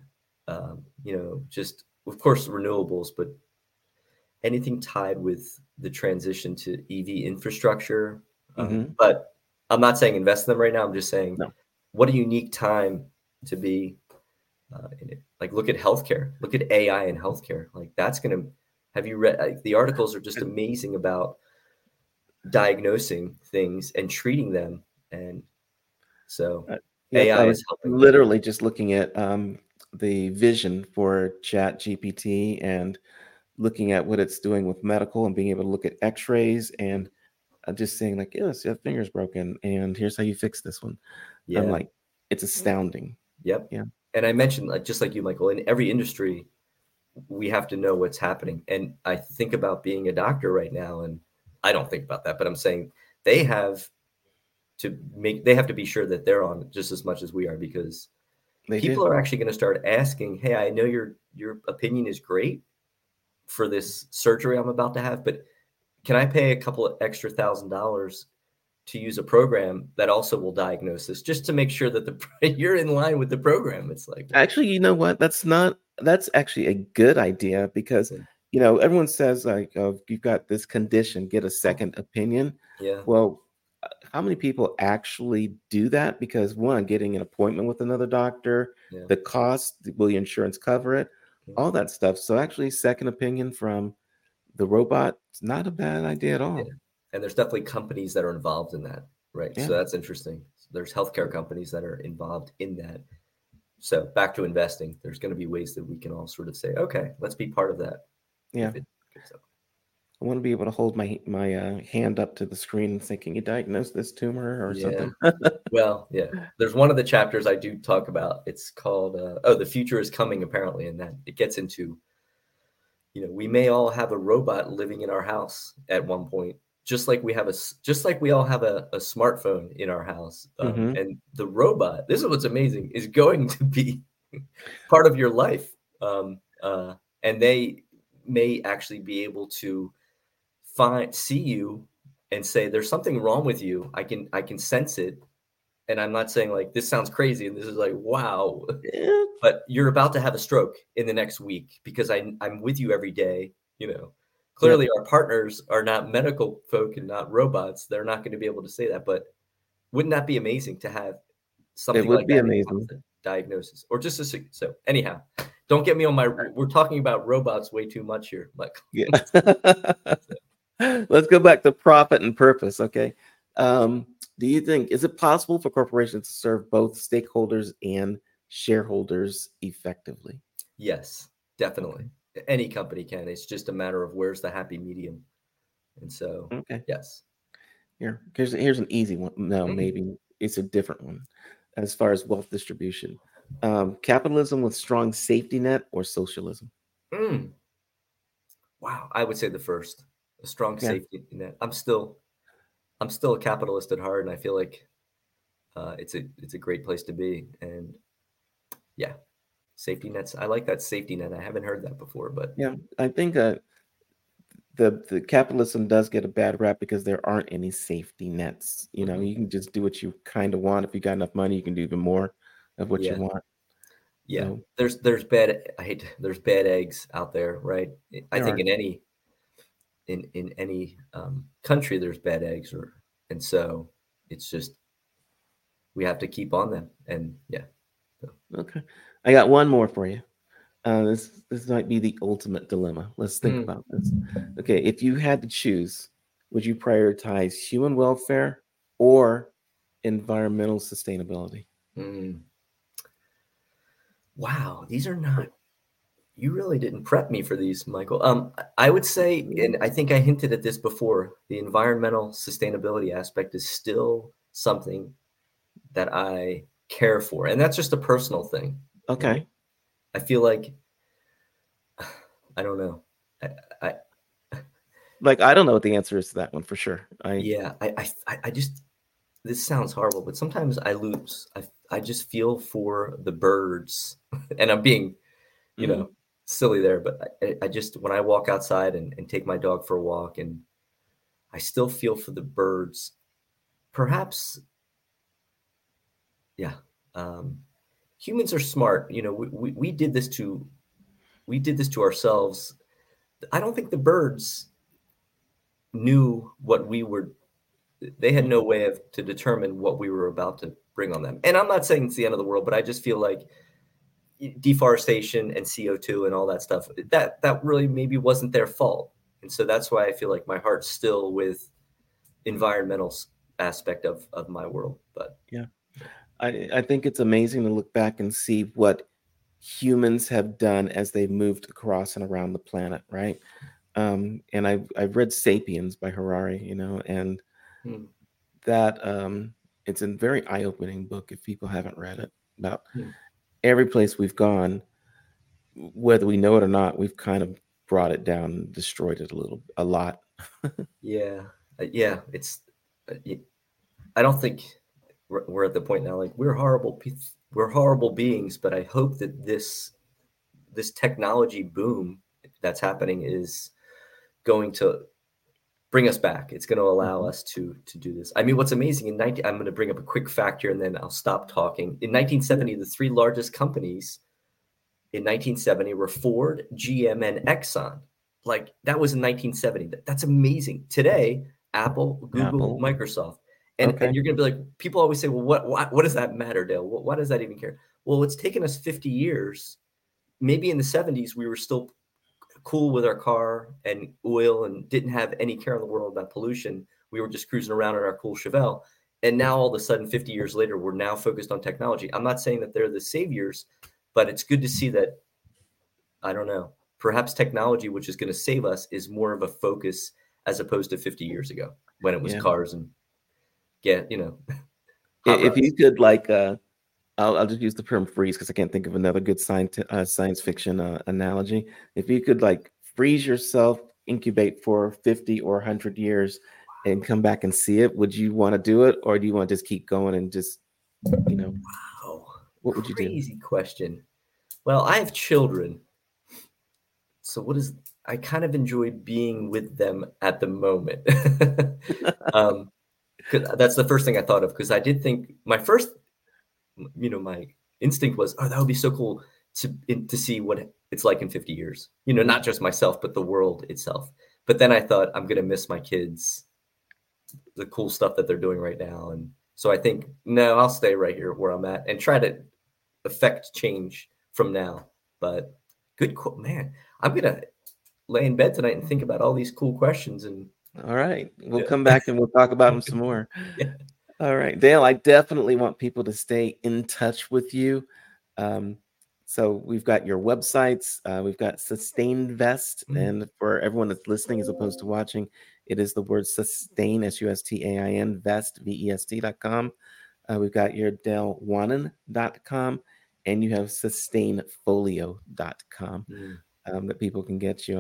just of course renewables, but anything tied with the transition to EV infrastructure. But I'm not saying invest in them right now. I'm just saying, what a unique time to be in it. Like, look at healthcare. Look at AI in healthcare. Like, that's going to. Have you read? The articles are just amazing about diagnosing things and treating them, and so AI is helping. Literally just looking at the vision for ChatGPT and looking at what it's doing with medical and being able to look at X-rays and just saying like, yes, your finger's broken, and here's how you fix this one. Yeah. I'm like, it's astounding. Yep. Yeah. And I mentioned, just like you, Michael, in every industry, we have to know what's happening. And I think about being a doctor right now, and I don't think about that, but I'm saying they have to be sure that they're on just as much as we are, because people are actually going to start asking, hey, I know your opinion is great for this surgery I'm about to have, but can I pay a couple of extra $1,000 to use a program that also will diagnose this, just to make sure that you're in line with the program? It's like, actually, you know what? That's actually a good idea, because everyone says like, oh, you've got this condition, get a second opinion. Yeah. Well, how many people actually do that? Because one, getting an appointment with another doctor, the cost, will your insurance cover it? All that stuff. So actually, second opinion from the robot, it's not a bad idea at all. Yeah. And there's definitely companies that are involved in that, right? Yeah. So that's interesting. There's healthcare companies that are involved in that. So back to investing, there's going to be ways that we can all sort of say, okay, let's be part of that. Yeah. I want to be able to hold my hand up to the screen and say, can you diagnose this tumor or something? Well, yeah. There's one of the chapters I do talk about. It's called, The Future is Coming, apparently. And that it gets into, we may all have a robot living in our house at one point, just like we all have a smartphone in our house. And the robot, this is what's amazing, is going to be part of your life. And they may actually be able to see you and say, there's something wrong with you. I can sense it. And I'm not saying like, this sounds crazy, and this is like, wow, but you're about to have a stroke in the next week because I'm with you every day. Clearly our partners are not medical folk and not robots. They're not going to be able to say that, but wouldn't that be amazing to have something like that? It would be amazing. Diagnosis, or just so anyhow, don't get me on we're talking about robots way too much here, Michael. Yeah. Let's go back to profit and purpose. Okay. Do you think, is it possible for corporations to serve both stakeholders and shareholders effectively? Yes, definitely. Okay. Any company can. It's just a matter of where's the happy medium. And so, yes. Here's an easy one. No, maybe it's a different one. As far as wealth distribution, capitalism with strong safety net or socialism? Wow, I would say the first, a strong Yeah. safety net. I'm still a capitalist at heart, and I feel like it's a great place to be. And yeah, safety nets. I like that safety net. I haven't heard that before, but Yeah. I think the capitalism does get a bad rap because there aren't any safety nets. You know, mhm. you can just do what you kind of want. If you got enough money, you can do even more of what you Yeah, want. yeah. So There's bad. There's bad eggs out there, right? I there think are. in any country there's bad eggs, or and so it's just we have to keep on them, and yeah. So, Okay. I got one more for you. This might be the ultimate dilemma. Let's think mm, about this. Okay, if you had to choose, would you prioritize human welfare or environmental sustainability? mm. Wow, these are not. You really didn't prep me for these, Michael. I would say, and I think I hinted at this before, the environmental sustainability aspect is still something that I care for, and that's just a personal thing, right? Okay. I feel like I don't know. I, I Like I don't know what the answer is to that one for sure. yeah, I just this sounds horrible, but sometimes I lose. I just feel for the birds, and I'm being, you Mhm. know, silly there, but I just when I walk outside and take my dog for a walk, and I still feel for the birds. Perhaps, yeah. Um, Humans are smart. You know, we did this to ourselves. I don't think the birds knew what we were. They had no Mhm. way of to determine what we were about to bring on them. And I'm not saying it's the end of the world, but I just feel like deforestation and CO2 and all that stuff that really maybe wasn't their fault. And so that's why I feel like my heart's still with environmental aspect of my world. But Yeah. I think it's amazing to look back and see what humans have done as they moved across and around the planet, right? And I've read *Sapiens* by Harari, you know, and hmm, that it's a very eye-opening book if people haven't read it about hmm. every place we've gone, whether we know it or not, we've kind of brought it down and destroyed it a lot. Yeah, yeah, it's. I don't think we're at the point now. Like we're horrible beings. But I hope that this technology boom that's happening is going to bring us back. It's going to allow Mhm. us to do this. I mean, what's amazing in 19, I'm going to bring up a quick fact here, and then I'll stop talking. In Yeah. 1970, the three largest companies in 1970 were Ford, GM, and Exxon. Like that was in 1970. That's amazing. Today, Apple, Google, Apple. Microsoft. And Okay. you're going to be like, people always say, well, what does that matter, Dale? Why does that even care? Well, it's taken us 50 years. Maybe in the 70s, we were still cool with our car and oil and didn't have any care in the world about pollution. We were just cruising around in our cool Chevelle. And now all of a sudden, 50 years later, we're now focused on technology. I'm not saying that they're the saviors, but it's good to see that, I don't know, perhaps technology, which is going to save us, is more of a focus as opposed to 50 years ago when it was Yeah. cars and get, hot If you rods. could like I'll just use the term freeze because I can't think of another good science fiction analogy. If you could like freeze yourself, incubate for 50 or 100 years, and come back and see it, would you want to do it, or do you want to just keep going and just, you know, Oh, what would you do? crazy question. Well, I have children. So I kind of enjoy being with them at the moment. um, 'Cause that's the first thing I thought of because I did think my first, my instinct was, oh, that would be so cool to see what it's like in 50 years. Not just myself, but the world itself. But then I thought I'm gonna miss my kids, the cool stuff that they're doing right now, and so I think no, I'll stay right here where I'm at and try to affect change from now. But man, I'm gonna lay in bed tonight and think about all these cool questions and All right, we'll yeah, come back and we'll talk about them some more. yeah. All right, Dale, I definitely want people to stay in touch with you. Um, so we've got your websites, we've got Sustainvest, Mm, and for everyone that's listening as opposed to watching, it is the word sustain, SUSTAIN, vest, VEST.com. We've got your DaleWannen.com, and you have sustainfolio.com mm. that people can get you on.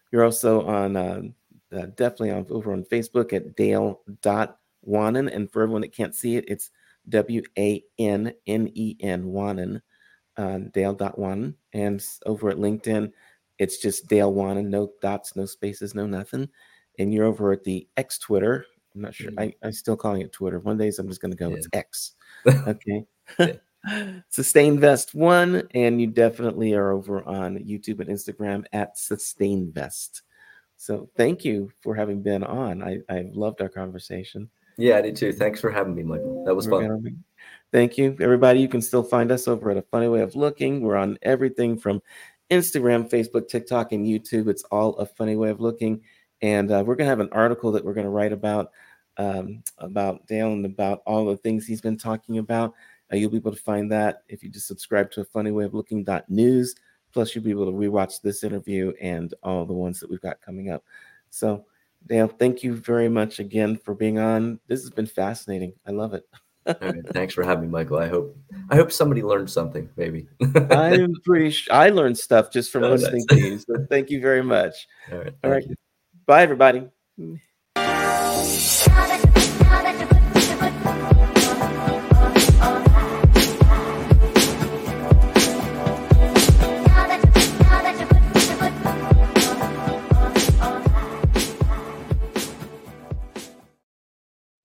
You're also on definitely over on Facebook at Dale.Wannen. And for everyone that can't see it, it's Wannen, Wannen, Dale.Wannen. And over at LinkedIn, it's just Dale Wannen, no dots, no spaces, no nothing. And you're over at the X Twitter. I'm not sure. I'm still calling it Twitter. One day I'm just going to go, it's X. Okay. SustainVest1, and you definitely are over on YouTube and Instagram at SustainVest. So thank you for having been on. I loved our conversation. Yeah, I did too. Thanks for having me, Michael. That was fun. Thank you, everybody. You can still find us over at A Funny Way of Looking. We're on everything from Instagram, Facebook, TikTok, and YouTube. It's all A Funny Way of Looking. And we're going to have an article that we're going to write about Dale and about all the things he's been talking about. You'll be able to find that if you just subscribe to afunnywayoflooking.news. Plus, you'll be able to rewatch this interview and all the ones that we've got coming up. So, Dale, thank you very much again for being on. This has been fascinating. I love it. All right, thanks for having me, Michael. I hope somebody learned something, maybe. I'm pretty sure I learned stuff just from listening to you. So thank you very much. All right. All right. Bye, everybody.